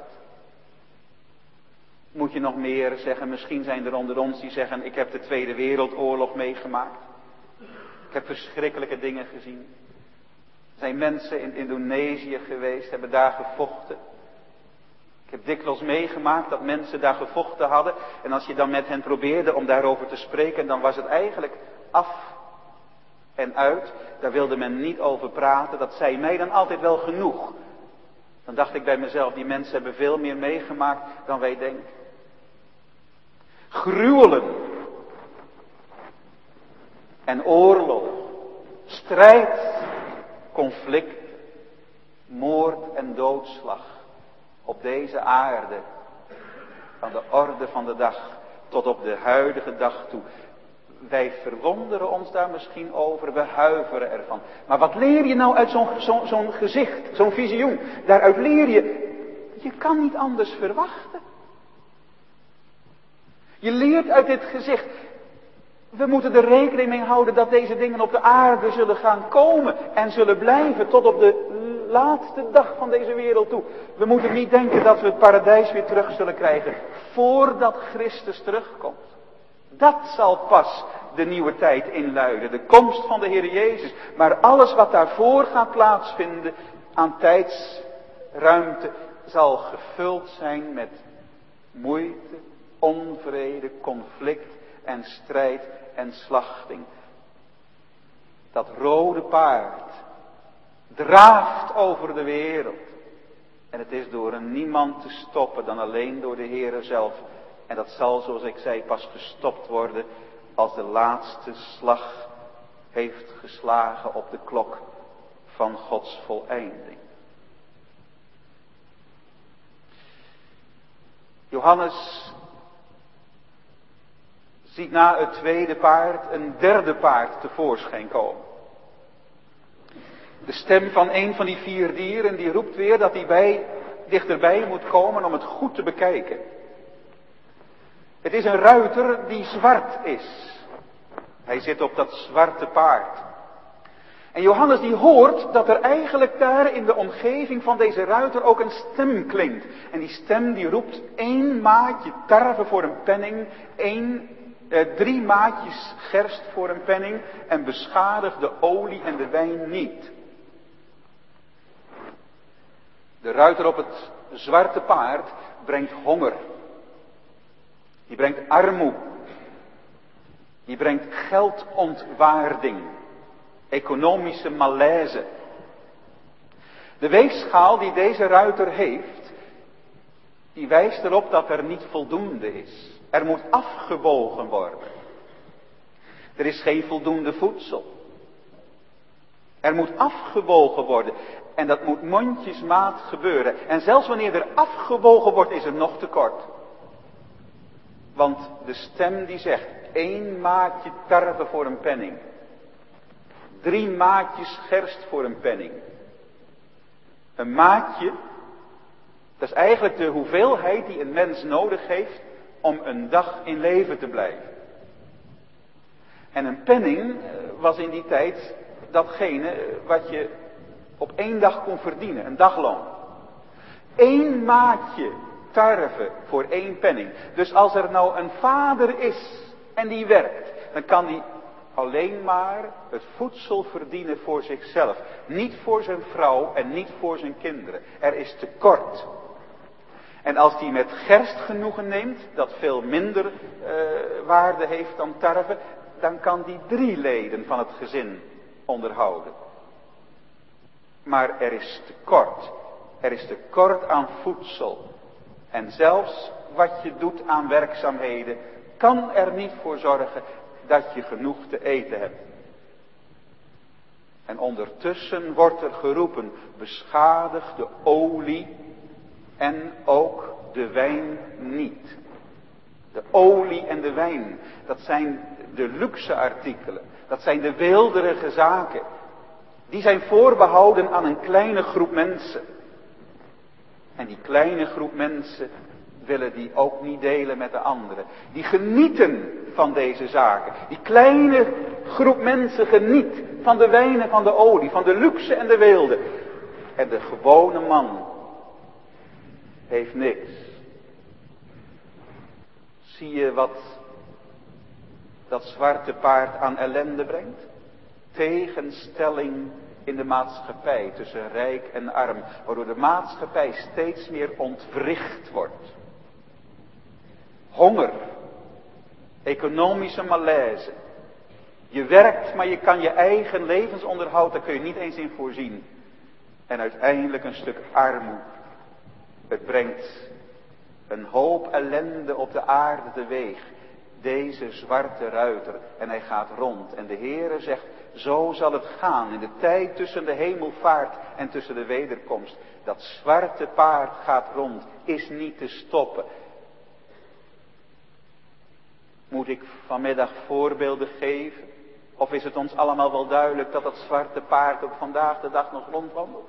Moet je nog meer zeggen, misschien zijn er onder ons die zeggen, ik heb de Tweede Wereldoorlog meegemaakt. Ik heb verschrikkelijke dingen gezien. Er zijn mensen in Indonesië geweest, hebben daar gevochten. Ik heb dikwijls meegemaakt dat mensen daar gevochten hadden. En als je dan met hen probeerde om daarover te spreken, dan was het eigenlijk af en uit. Daar wilde men niet over praten. Dat zei mij dan altijd wel genoeg. Dan dacht ik bij mezelf, die mensen hebben veel meer meegemaakt dan wij denken. Gruwelen. En oorlog. Strijd. Conflict. Moord en doodslag. Op deze aarde. Aan de orde van de dag. Tot op de huidige dag toe. Wij verwonderen ons daar misschien over. We huiveren ervan. Maar wat leer je nou uit zo'n gezicht. Zo'n visioen. Daaruit leer je. Je kan niet anders verwachten. Je leert uit dit gezicht. We moeten er rekening mee houden dat deze dingen op de aarde zullen gaan komen. En zullen blijven tot op de laatste dag van deze wereld toe. We moeten niet denken dat we het paradijs weer terug zullen krijgen. Voordat Christus terugkomt. Dat zal pas de nieuwe tijd inluiden. De komst van de Heer Jezus. Maar alles wat daarvoor gaat plaatsvinden aan tijdsruimte zal gevuld zijn met moeite, onvrede, conflict en strijd en slachting. Dat rode paard draaft over de wereld. En het is door niemand te stoppen dan alleen door de Heere zelf. En dat zal, zoals ik zei, pas gestopt worden als de laatste slag heeft geslagen op de klok van Gods voleinding. Johannes ziet na het tweede paard een derde paard tevoorschijn komen. De stem van een van die 4 dieren die roept weer dat hij dichterbij moet komen om het goed te bekijken. Het is een ruiter die zwart is. Hij zit op dat zwarte paard. En Johannes die hoort dat er eigenlijk daar in de omgeving van deze ruiter ook een stem klinkt. En die stem die roept 1 maatje tarwe voor een penning, 3 maatjes gerst voor een penning en beschadig de olie en de wijn niet. De ruiter op het zwarte paard brengt honger. Die brengt armoede. Die brengt geldontwaarding. Economische malaise. De weegschaal die deze ruiter heeft, die wijst erop dat er niet voldoende is. Er moet afgebogen worden. Er is geen voldoende voedsel. Er moet afgebogen worden. En dat moet mondjesmaat gebeuren. En zelfs wanneer er afgebogen wordt, is er nog tekort. Want de stem die zegt, 1 maatje tarwe voor een penning. 3 maatjes gerst voor een penning. Een maatje, dat is eigenlijk de hoeveelheid die een mens nodig heeft om een dag in leven te blijven. En een penning was in die tijd datgene wat je op 1 dag kon verdienen, een dagloon. 1 maatje tarwe voor 1 penning. Dus als er nou een vader is en die werkt, dan kan die alleen maar het voedsel verdienen voor zichzelf. Niet voor zijn vrouw en niet voor zijn kinderen. Er is tekort. En als die met gerst genoegen neemt, dat veel minder waarde heeft dan tarwe, dan kan die 3 leden van het gezin onderhouden. Maar er is tekort. Er is tekort aan voedsel. En zelfs wat je doet aan werkzaamheden, kan er niet voor zorgen dat je genoeg te eten hebt. En ondertussen wordt er geroepen, beschadig de olie en ook de wijn niet. De olie en de wijn, dat zijn de luxe artikelen. Dat zijn de weelderige zaken. Die zijn voorbehouden aan een kleine groep mensen. En die kleine groep mensen willen die ook niet delen met de anderen. Die genieten van deze zaken. Die kleine groep mensen geniet van de wijn en van de olie, van de luxe en de weelde. En de gewone man heeft niks. Zie je wat dat zwarte paard aan ellende brengt? Tegenstelling in de maatschappij tussen rijk en arm, waardoor de maatschappij steeds meer ontwricht wordt. Honger, economische malaise. Je werkt, maar je kan je eigen levensonderhoud, daar kun je niet eens in voorzien. En uiteindelijk een stuk armoede. Het brengt een hoop ellende op de aarde teweeg. Deze zwarte ruiter. En hij gaat rond. En de Heere zegt, zo zal het gaan in de tijd tussen de hemelvaart en tussen de wederkomst. Dat zwarte paard gaat rond, is niet te stoppen. Moet ik vanmiddag voorbeelden geven? Of is het ons allemaal wel duidelijk dat dat zwarte paard ook vandaag de dag nog rondwandelt?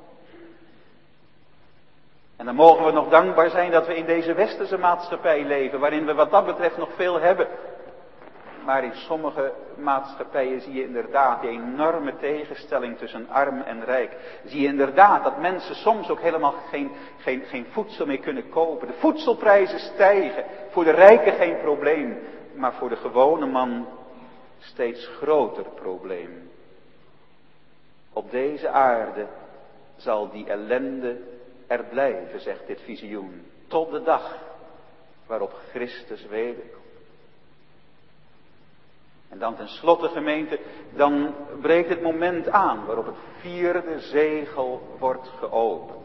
En dan mogen we nog dankbaar zijn dat we in deze westerse maatschappij leven, waarin we wat dat betreft nog veel hebben. Maar in sommige maatschappijen zie je inderdaad die enorme tegenstelling tussen arm en rijk. Zie je inderdaad dat mensen soms ook helemaal geen voedsel meer kunnen kopen. De voedselprijzen stijgen. Voor de rijken geen probleem. Maar voor de gewone man steeds groter probleem. Op deze aarde zal die ellende er blijven, zegt dit visioen. Tot de dag waarop Christus wederkomt. En dan tenslotte, gemeente, dan breekt het moment aan waarop het 4e zegel wordt geopend.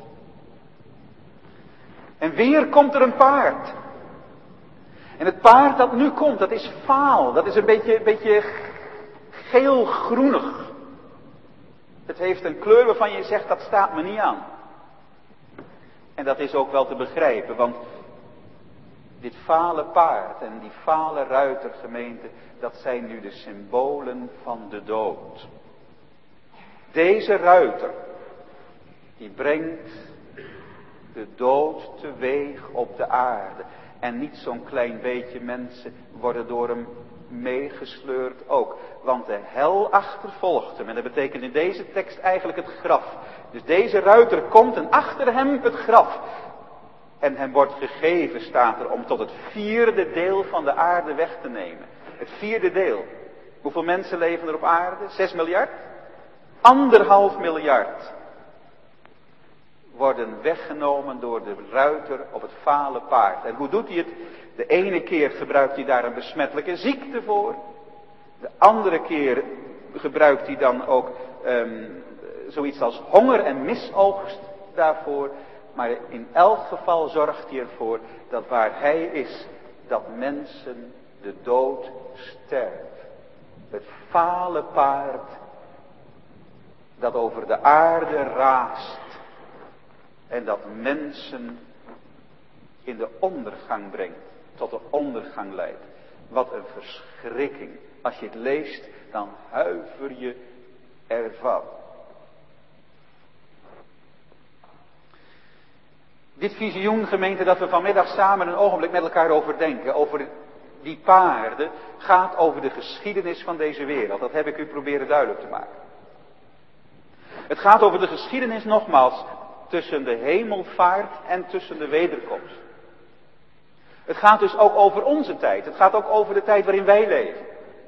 En weer komt er een paard. En het paard dat nu komt, dat is vaal. Dat is een beetje geel-groenig. Het heeft een kleur waarvan je zegt, dat staat me niet aan. En dat is ook wel te begrijpen, want dit vale paard en die vale ruiter, gemeente, dat zijn nu de symbolen van de dood. Deze ruiter, die brengt de dood teweeg op de aarde. En niet zo'n klein beetje mensen worden door hem meegesleurd ook. Want de hel achtervolgt hem. En dat betekent in deze tekst eigenlijk het graf. Dus deze ruiter komt en achter hem het graf. En hem wordt gegeven, staat er, om tot het 4e deel van de aarde weg te nemen. Het 4e deel. Hoeveel mensen leven er op aarde? 6 miljard? 1,5 miljard. Worden weggenomen door de ruiter op het vale paard. En hoe doet hij het? De ene keer gebruikt hij daar een besmettelijke ziekte voor. De andere keer gebruikt hij dan ook zoiets als honger en misoogst daarvoor. Maar in elk geval zorgt hij ervoor dat waar hij is, dat mensen de dood sterven. Het vale paard dat over de aarde raast. En dat mensen in de ondergang brengt. Tot de ondergang leidt. Wat een verschrikking. Als je het leest, dan huiver je ervan. Dit visioen, gemeente, dat we vanmiddag samen een ogenblik met elkaar overdenken, over die paarden, gaat over de geschiedenis van deze wereld. Dat heb ik u proberen duidelijk te maken. Het gaat over de geschiedenis, nogmaals, tussen de hemelvaart en tussen de wederkomst. Het gaat dus ook over onze tijd. Het gaat ook over de tijd waarin wij leven.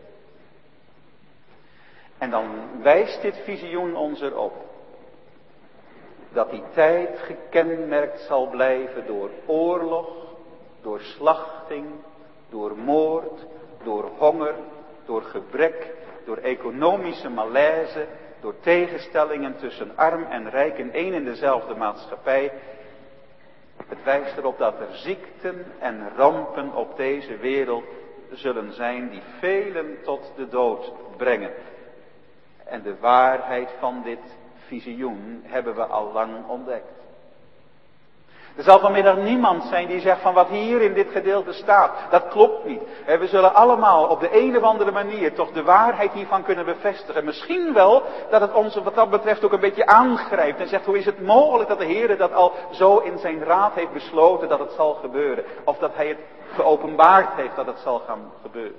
En dan wijst dit visioen ons erop dat die tijd gekenmerkt zal blijven door oorlog, door slachting, door moord, door honger, door gebrek, door economische malaise, door tegenstellingen tussen arm en rijk in één en dezelfde maatschappij. Het wijst erop dat er ziekten en rampen op deze wereld zullen zijn die velen tot de dood brengen. En de waarheid van dit visioen hebben we al lang ontdekt. Er zal vanmiddag niemand zijn die zegt van wat hier in dit gedeelte staat, dat klopt niet. We zullen allemaal op de een of andere manier toch de waarheid hiervan kunnen bevestigen. Misschien wel dat het ons wat dat betreft ook een beetje aangrijpt en zegt hoe is het mogelijk dat de Heer dat al zo in zijn raad heeft besloten dat het zal gebeuren. Of dat hij het geopenbaard heeft dat het zal gaan gebeuren.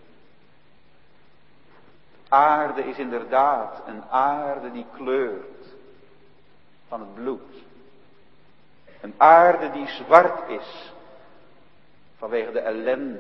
Aarde is inderdaad een aarde die kleurt van het bloed. Een aarde die zwart is vanwege de ellende.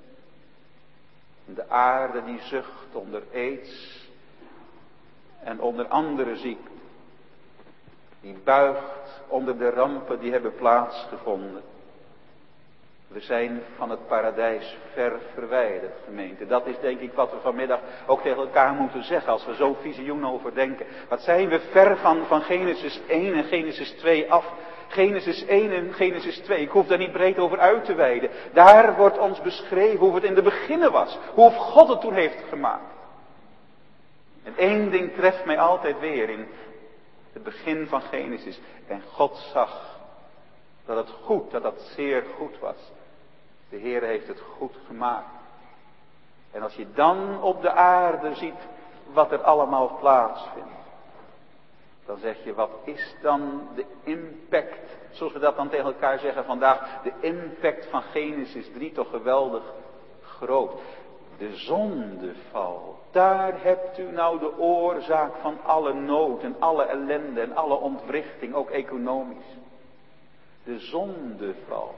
De aarde die zucht onder aids en onder andere ziekten. Die buigt onder de rampen die hebben plaatsgevonden. We zijn van het paradijs ver verwijderd, gemeente. Dat is denk ik wat we vanmiddag ook tegen elkaar moeten zeggen als we zo'n visioen overdenken. Wat zijn we ver van Genesis 1 en Genesis 2 af. Genesis 1 en Genesis 2, ik hoef daar niet breed over uit te wijden. Daar wordt ons beschreven hoe het in de beginnen was. Hoe God het toen heeft gemaakt. En één ding treft mij altijd weer in het begin van Genesis. En God zag dat het goed, dat dat zeer goed was. De Heer heeft het goed gemaakt. En als je dan op de aarde ziet wat er allemaal plaatsvindt. Dan zeg je, wat is dan de impact, zoals we dat dan tegen elkaar zeggen vandaag, de impact van Genesis 3 toch geweldig groot. De zondeval, daar hebt u nou de oorzaak van alle nood en alle ellende en alle ontwrichting, ook economisch. De zondeval.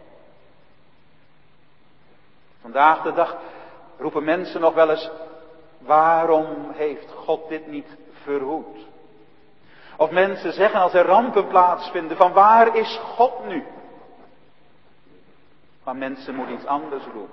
Vandaag de dag roepen mensen nog wel eens, waarom heeft God dit niet verhoed? Of mensen zeggen als er rampen plaatsvinden, van waar is God nu? Maar mensen moeten iets anders roepen.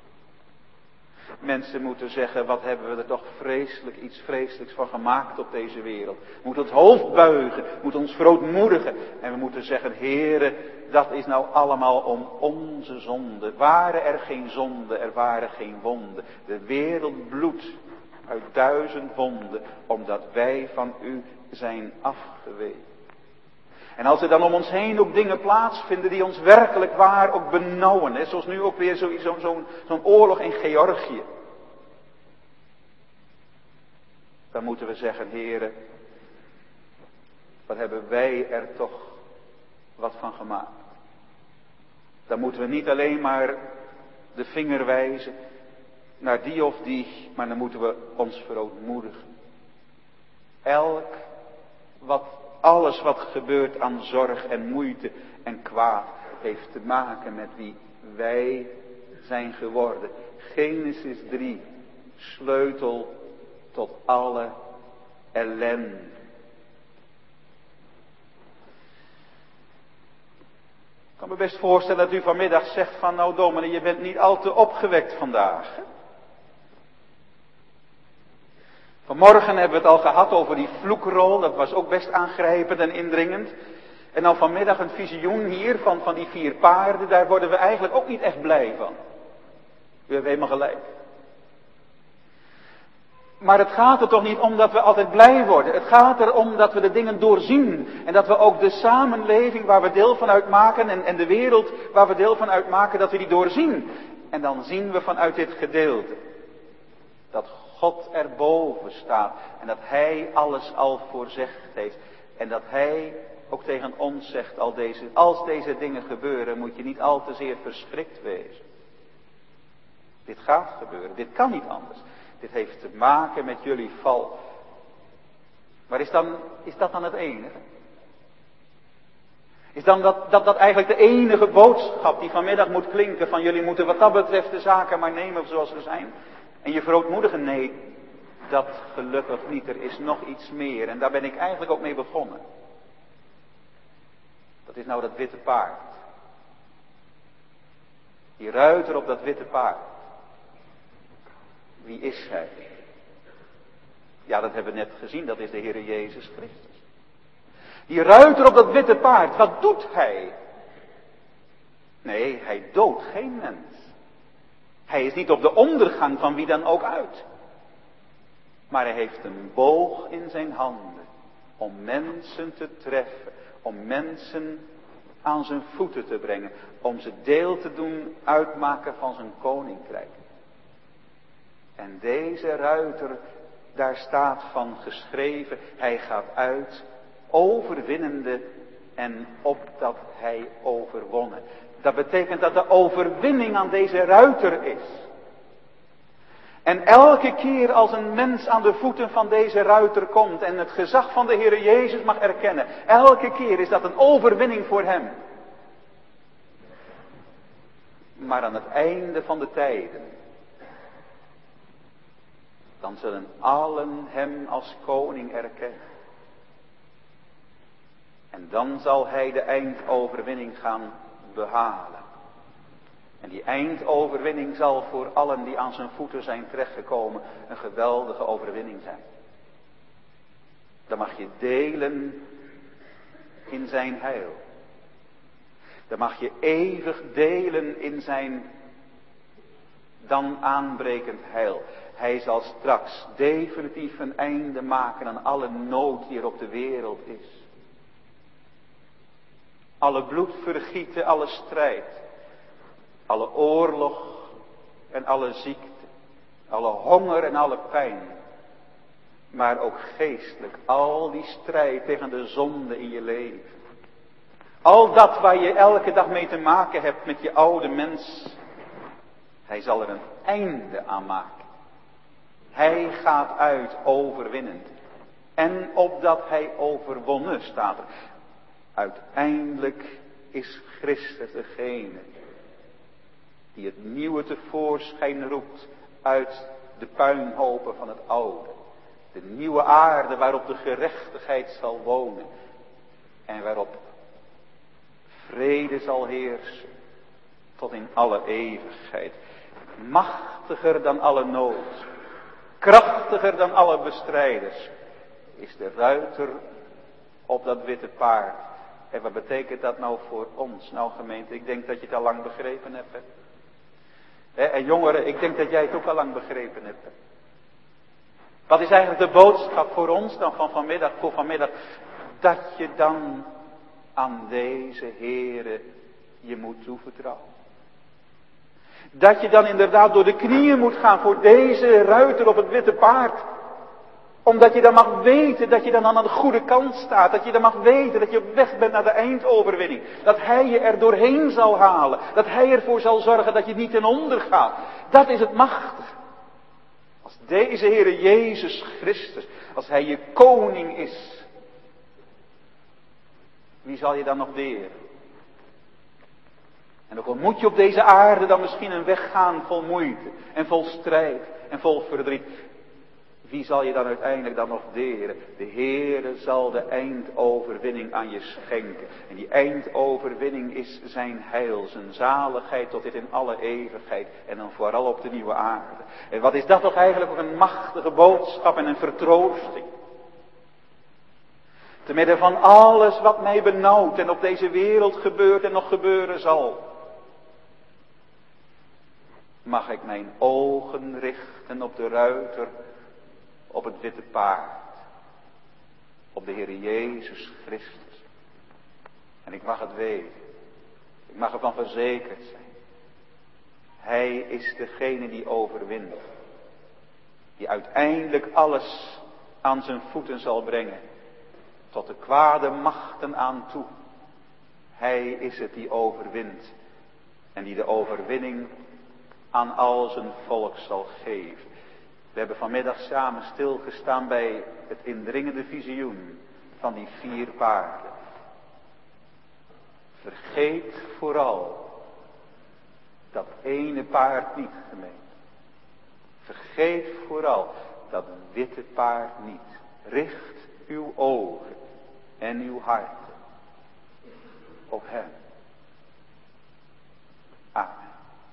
Mensen moeten zeggen, wat hebben we er toch iets vreselijks van gemaakt op deze wereld. We moeten het hoofd buigen, we moeten ons verootmoedigen. En we moeten zeggen, Heere, dat is nou allemaal om onze zonde. Waren er geen zonde, er waren geen wonden. De wereld bloedt uit 1000 wonden, omdat wij van u zijn afgeweken. En als er dan om ons heen ook dingen plaatsvinden die ons werkelijk waar ook benauwen. Hè, zoals nu ook weer zo'n oorlog in Georgië. Dan moeten we zeggen, Heere, wat hebben wij er toch wat van gemaakt. Dan moeten we niet alleen maar de vinger wijzen naar die of die, maar dan moeten we ons verootmoedigen. Alles wat gebeurt aan zorg en moeite en kwaad heeft te maken met wie wij zijn geworden. Genesis 3, sleutel tot alle ellende. Ik kan me best voorstellen dat u vanmiddag zegt van nou dominee, je bent niet al te opgewekt vandaag. Hè? Vanmorgen hebben we het al gehad over die vloekrol, dat was ook best aangrijpend en indringend. En dan vanmiddag een visioen hier van die 4 paarden, daar worden we eigenlijk ook niet echt blij van. U hebt helemaal gelijk. Maar het gaat er toch niet om dat we altijd blij worden. Het gaat erom dat we de dingen doorzien. En dat we ook de samenleving waar we deel van uitmaken en de wereld waar we deel van uitmaken, dat we die doorzien. En dan zien we vanuit dit gedeelte dat God erboven staat. En dat Hij alles al voorzegd heeft. En dat Hij ook tegen ons zegt, als deze dingen gebeuren, moet je niet al te zeer verschrikt wezen. Dit gaat gebeuren, dit kan niet anders. Dit heeft te maken met jullie val. Maar is dat dan het enige? Is dan dat eigenlijk de enige boodschap die vanmiddag moet klinken van jullie moeten wat dat betreft de zaken maar nemen zoals ze zijn? En je verootmoedigen? Nee, dat gelukkig niet. Er is nog iets meer en daar ben ik eigenlijk ook mee begonnen. Dat is nou dat witte paard. Die ruiter op dat witte paard. Wie is hij? Ja, dat hebben we net gezien, dat is de Heere Jezus Christus. Die ruiter op dat witte paard, wat doet hij? Nee, hij doodt geen mens. Hij is niet op de ondergang van wie dan ook uit. Maar hij heeft een boog in zijn handen om mensen te treffen, om mensen aan zijn voeten te brengen, om ze deel te doen uitmaken van zijn koninkrijk. En deze ruiter, daar staat van geschreven, hij gaat uit, overwinnende en opdat hij overwonnen. Dat betekent dat de overwinning aan deze ruiter is. En elke keer als een mens aan de voeten van deze ruiter komt en het gezag van de Heere Jezus mag erkennen, elke keer is dat een overwinning voor hem. Maar aan het einde van de tijden, dan zullen allen hem als koning erkennen. En dan zal hij de eindoverwinning gaan behalen. En die eindoverwinning zal voor allen die aan zijn voeten zijn terechtgekomen een geweldige overwinning zijn. Dan mag je delen in zijn heil. Dan mag je eeuwig delen in zijn dan aanbrekend heil. Hij zal straks definitief een einde maken aan alle nood die er op de wereld is. Alle bloedvergieten, alle strijd. Alle oorlog en alle ziekte. Alle honger en alle pijn. Maar ook geestelijk. Al die strijd tegen de zonde in je leven. Al dat waar je elke dag mee te maken hebt met je oude mens. Hij zal er een einde aan maken. Hij gaat uit overwinnend. En opdat hij overwonnen staat er. Uiteindelijk is Christus degene die het nieuwe tevoorschijn roept uit de puinhopen van het oude. De nieuwe aarde waarop de gerechtigheid zal wonen. En waarop vrede zal heersen tot in alle eeuwigheid. Machtiger dan alle nood. Krachtiger dan alle bestrijders. Is de ruiter op dat witte paard. En wat betekent dat nou voor ons? Nou gemeente, ik denk dat je het al lang begrepen hebt. En jongeren, ik denk dat jij het ook al lang begrepen hebt. Wat is eigenlijk de boodschap voor ons dan van vanmiddag? Dat je dan aan deze Heere je moet toevertrouwen. Dat je dan inderdaad door de knieën moet gaan voor deze ruiter op het witte paard. Omdat je dan mag weten dat je dan aan de goede kant staat. Dat je dan mag weten dat je op weg bent naar de eindoverwinning. Dat hij je er doorheen zal halen. Dat hij ervoor zal zorgen dat je niet ten onder gaat. Dat is het machtige. Als deze Heere Jezus Christus, als hij je koning is. Wie zal je dan nog deren? En ook al moet je op deze aarde dan misschien een weg gaan vol moeite. En vol strijd. En vol verdriet. Wie zal je dan uiteindelijk dan nog deren? De Heere zal de eindoverwinning aan je schenken. En die eindoverwinning is zijn heil, zijn zaligheid tot dit in alle eeuwigheid. En dan vooral op de nieuwe aarde. En wat is dat toch eigenlijk ook een machtige boodschap en een vertroosting. Te midden van alles wat mij benauwt en op deze wereld gebeurt en nog gebeuren zal. Mag ik mijn ogen richten op de ruiter op het witte paard. Op de Heer Jezus Christus. En ik mag het weten. Ik mag ervan verzekerd zijn. Hij is degene die overwint. Die uiteindelijk alles aan zijn voeten zal brengen. Tot de kwade machten aan toe. Hij is het die overwint. En die de overwinning aan al zijn volk zal geven. We hebben vanmiddag samen stilgestaan bij het indringende visioen van die 4 paarden. Vergeet vooral dat ene paard niet, gemeente. Vergeet vooral dat witte paard niet. Richt uw ogen en uw harten op hem. Amen.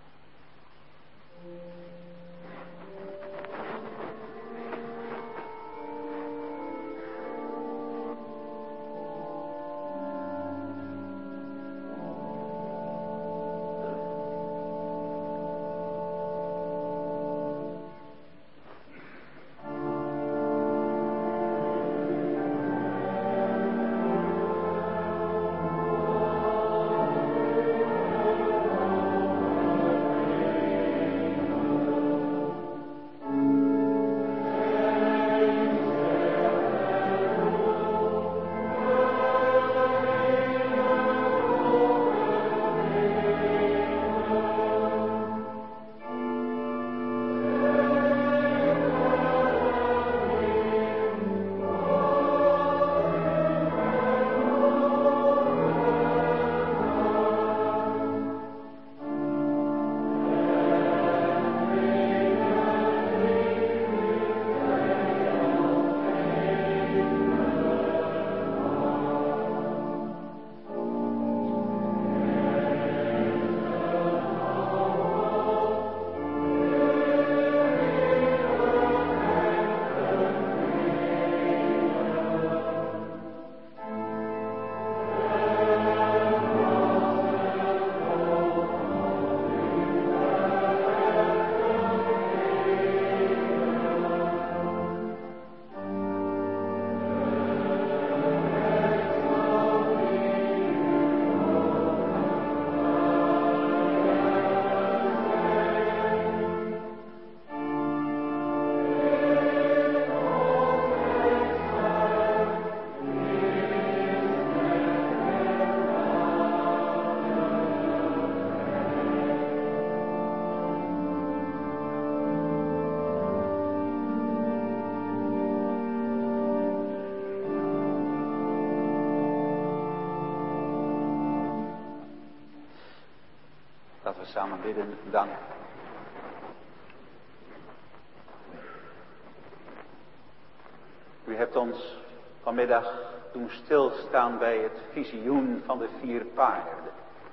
Laten we samen bidden, dank. U hebt ons vanmiddag doen stilstaan bij het visioen van de 4 paarden.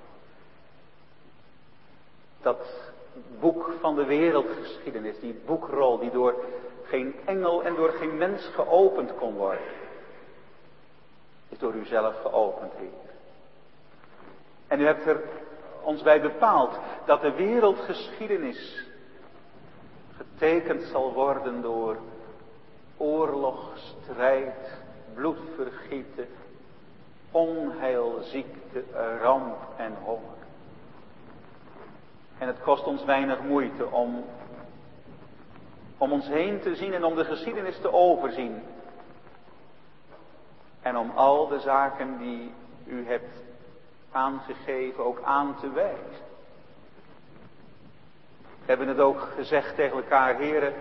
Dat boek van de wereldgeschiedenis, die boekrol die door geen engel en door geen mens geopend kon worden, is door u zelf geopend, Heer. En u hebt er ons bij bepaald dat de wereldgeschiedenis getekend zal worden door oorlog, strijd, bloedvergieten, onheil, ziekte, ramp en honger. En het kost ons weinig moeite om ons heen te zien en om de geschiedenis te overzien. En om al de zaken die u hebt aangegeven ook aan te wijzen. We hebben het ook gezegd tegen elkaar, heren,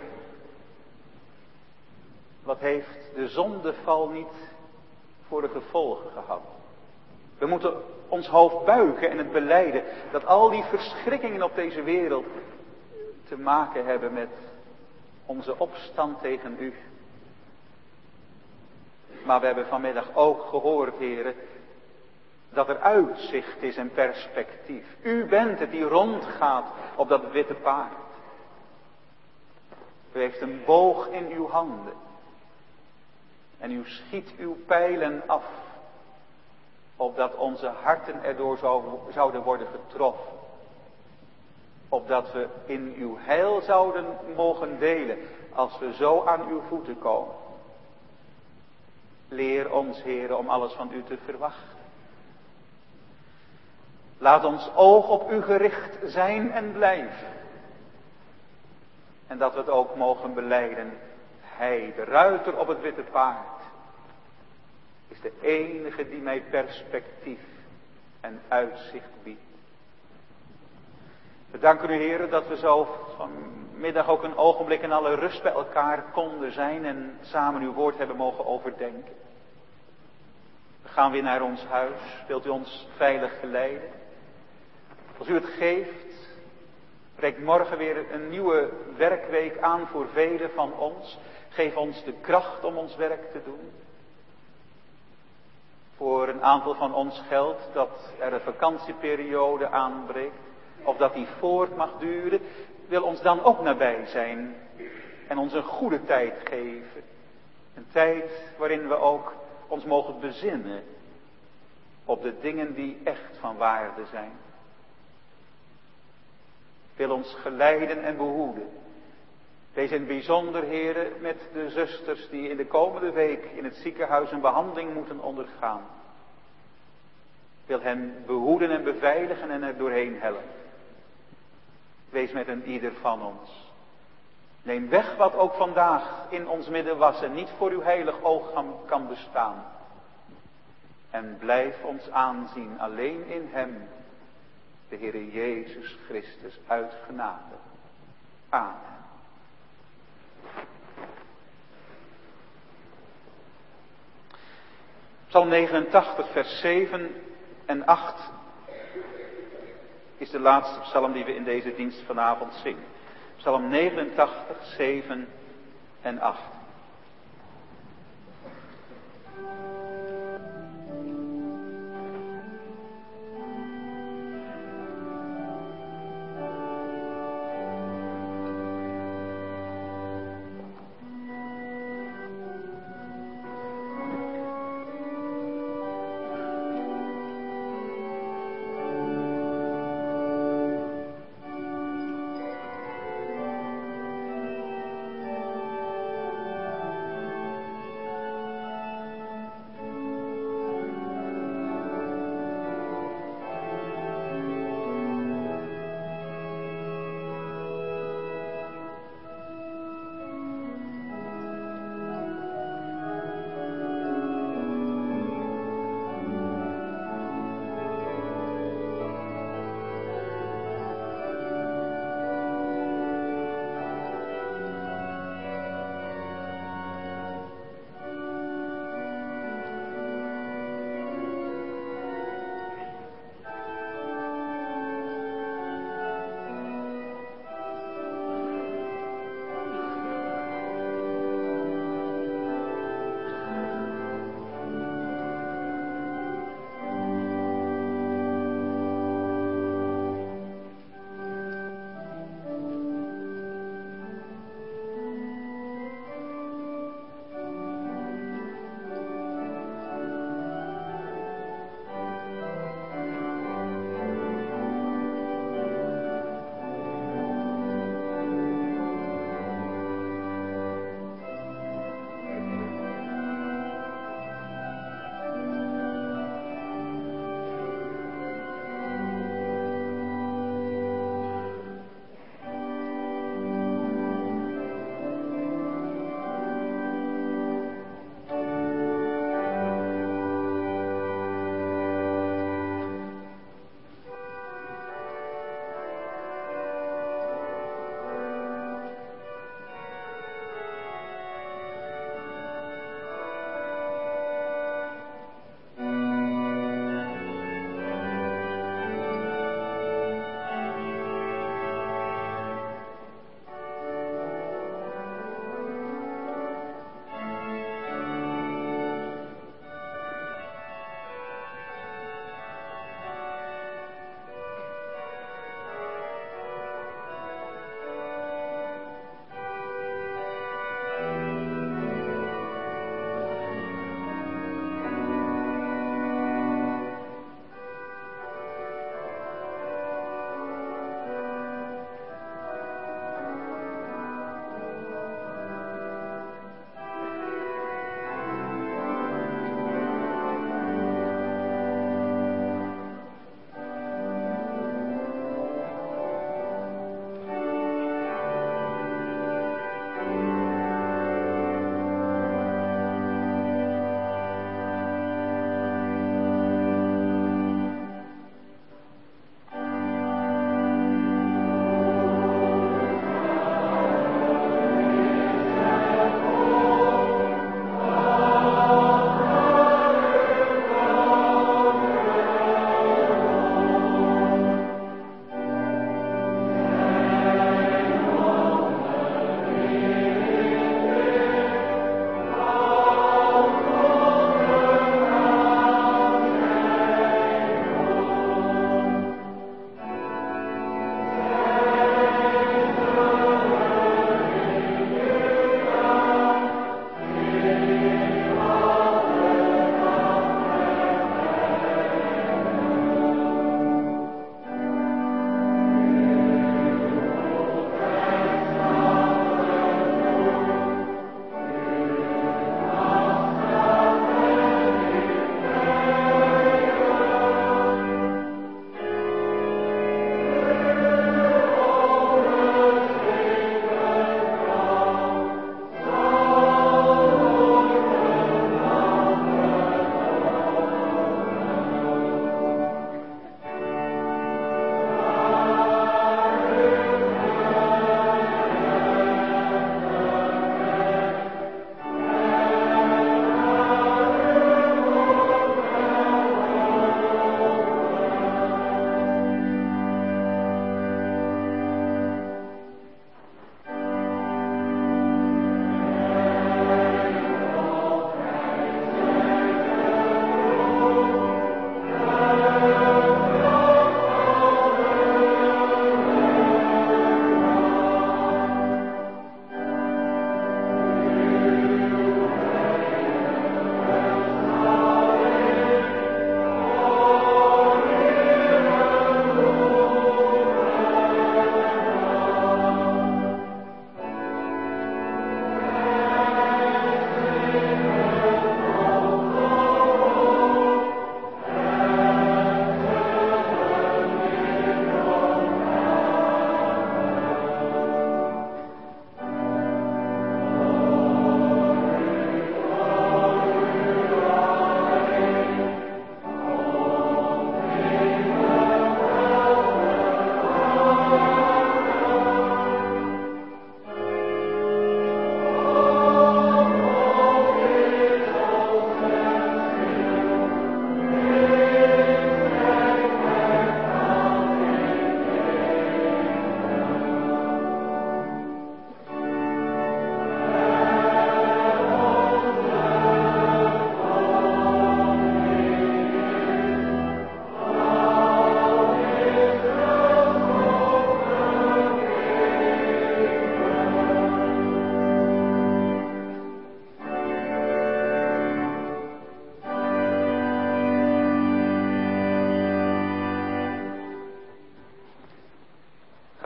wat heeft de zondeval niet voor de gevolgen gehad? We moeten ons hoofd buigen en het belijden dat al die verschrikkingen op deze wereld te maken hebben met onze opstand tegen u. Maar we hebben vanmiddag ook gehoord, heren, dat er uitzicht is en perspectief. U bent het die rondgaat op dat witte paard. U heeft een boog in uw handen. En u schiet uw pijlen af. Opdat onze harten erdoor zouden worden getroffen. opdat we in uw heil zouden mogen delen, als we zo aan uw voeten komen. Leer ons, Heere, om alles van u te verwachten. Laat ons oog op u gericht zijn en blijven. En dat we het ook mogen belijden. Hij, de ruiter op het witte paard, is de enige die mij perspectief en uitzicht biedt. We danken u, Heere, dat we zo vanmiddag ook een ogenblik in alle rust bij elkaar konden zijn en samen uw woord hebben mogen overdenken. We gaan weer naar ons huis. Wilt u ons veilig geleiden? Als u het geeft, breekt morgen weer een nieuwe werkweek aan voor velen van ons. Geef ons de kracht om ons werk te doen. Voor een aantal van ons geldt dat er een vakantieperiode aanbreekt, of dat die voort mag duren. Wil ons dan ook nabij zijn en ons een goede tijd geven. Een tijd waarin we ook ons mogen bezinnen op de dingen die echt van waarde zijn. Wil ons geleiden en behoeden. Wees in het bijzonder, Heere, met de zusters die in de komende week in het ziekenhuis een behandeling moeten ondergaan. Wil hen behoeden en beveiligen en er doorheen helpen. Wees met een ieder van ons. Neem weg wat ook vandaag in ons midden was en niet voor uw heilig oog kan bestaan. En blijf ons aanzien alleen in hem, de Heere Jezus Christus, uit genade. Amen. Psalm 89, vers 7 en 8 is de laatste psalm die we in deze dienst vanavond zingen. Psalm 89, 7 en 8.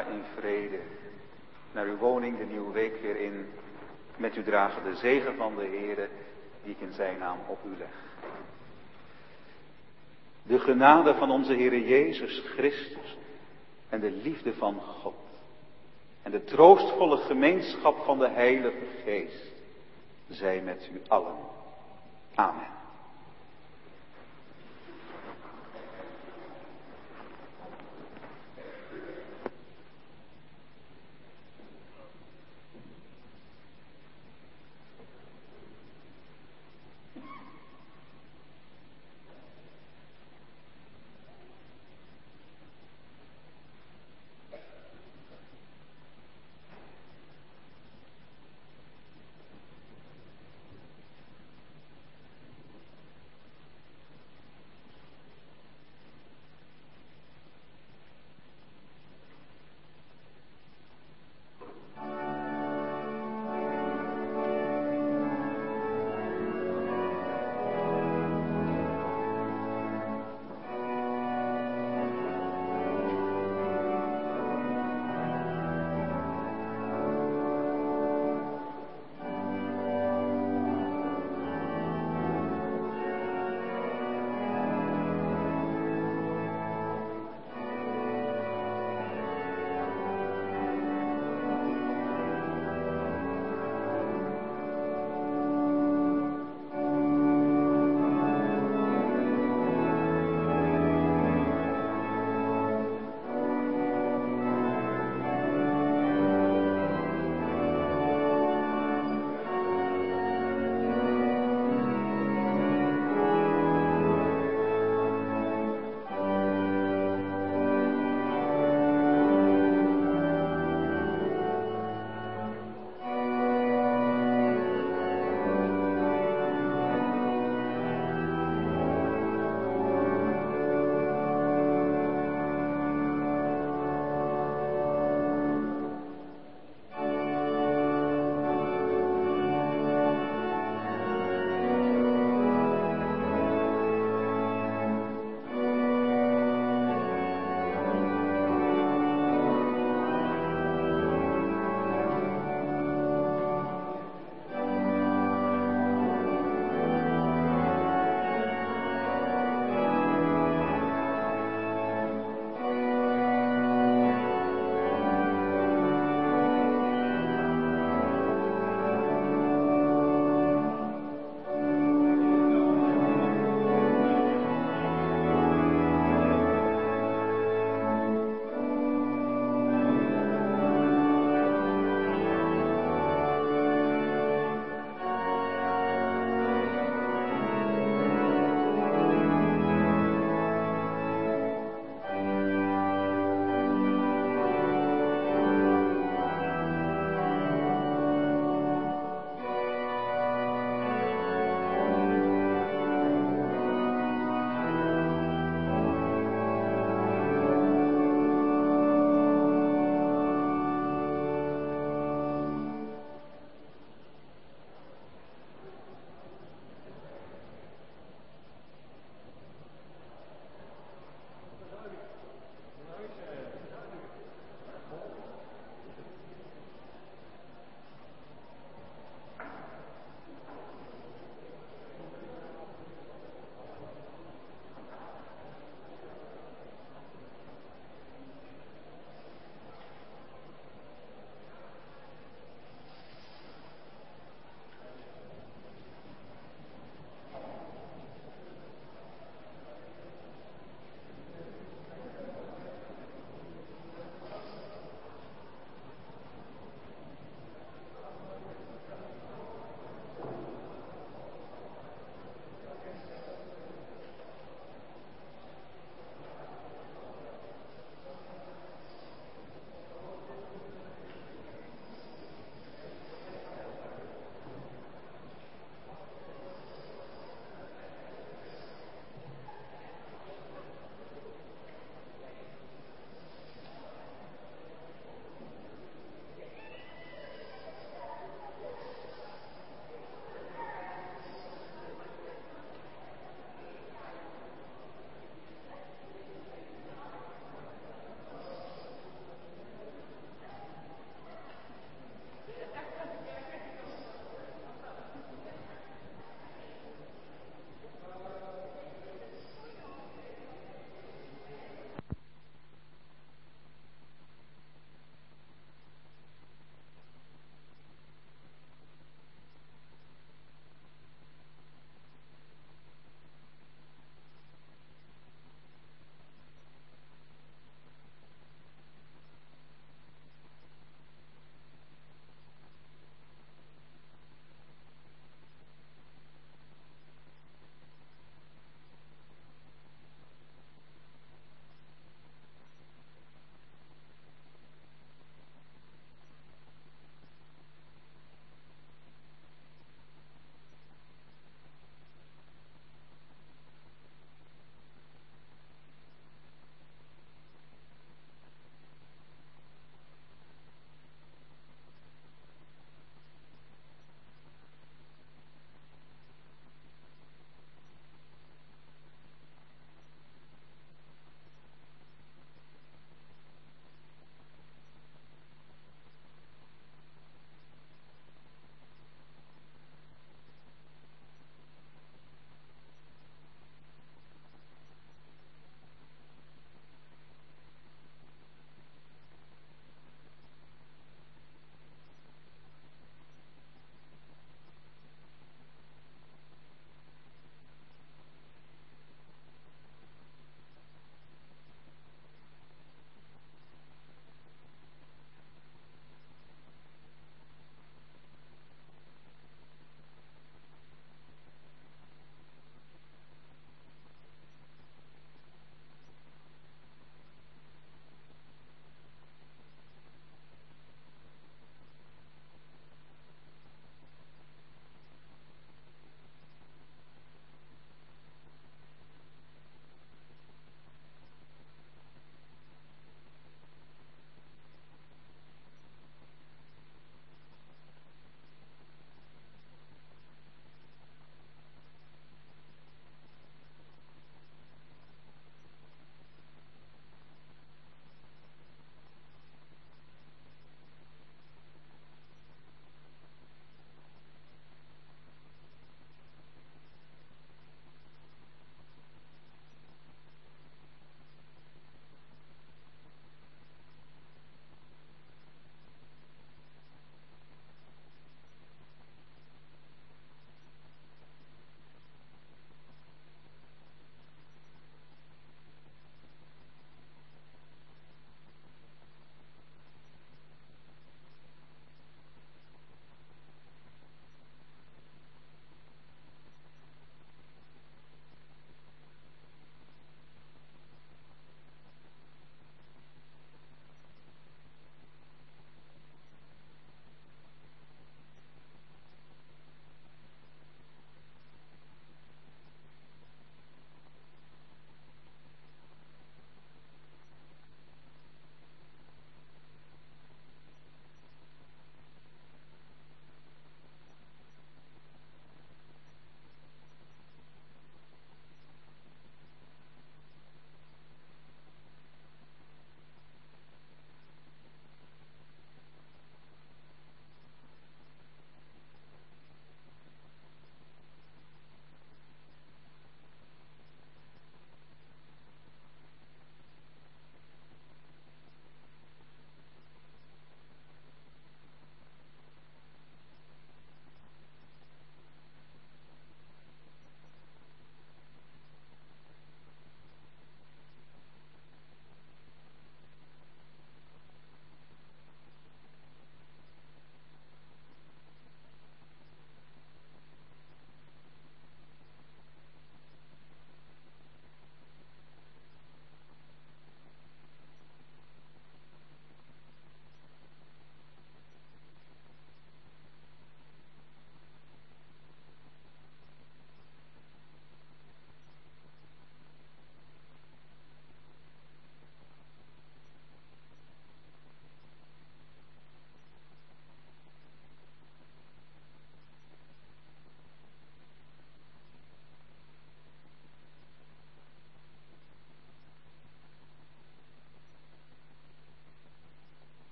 Ga in vrede naar uw woning de nieuwe week weer in. Met u dragen de zegen van de Heere, die ik in zijn naam op u leg. De genade van onze Heere Jezus Christus en de liefde van God en de troostvolle gemeenschap van de Heilige Geest zij met u allen. Amen.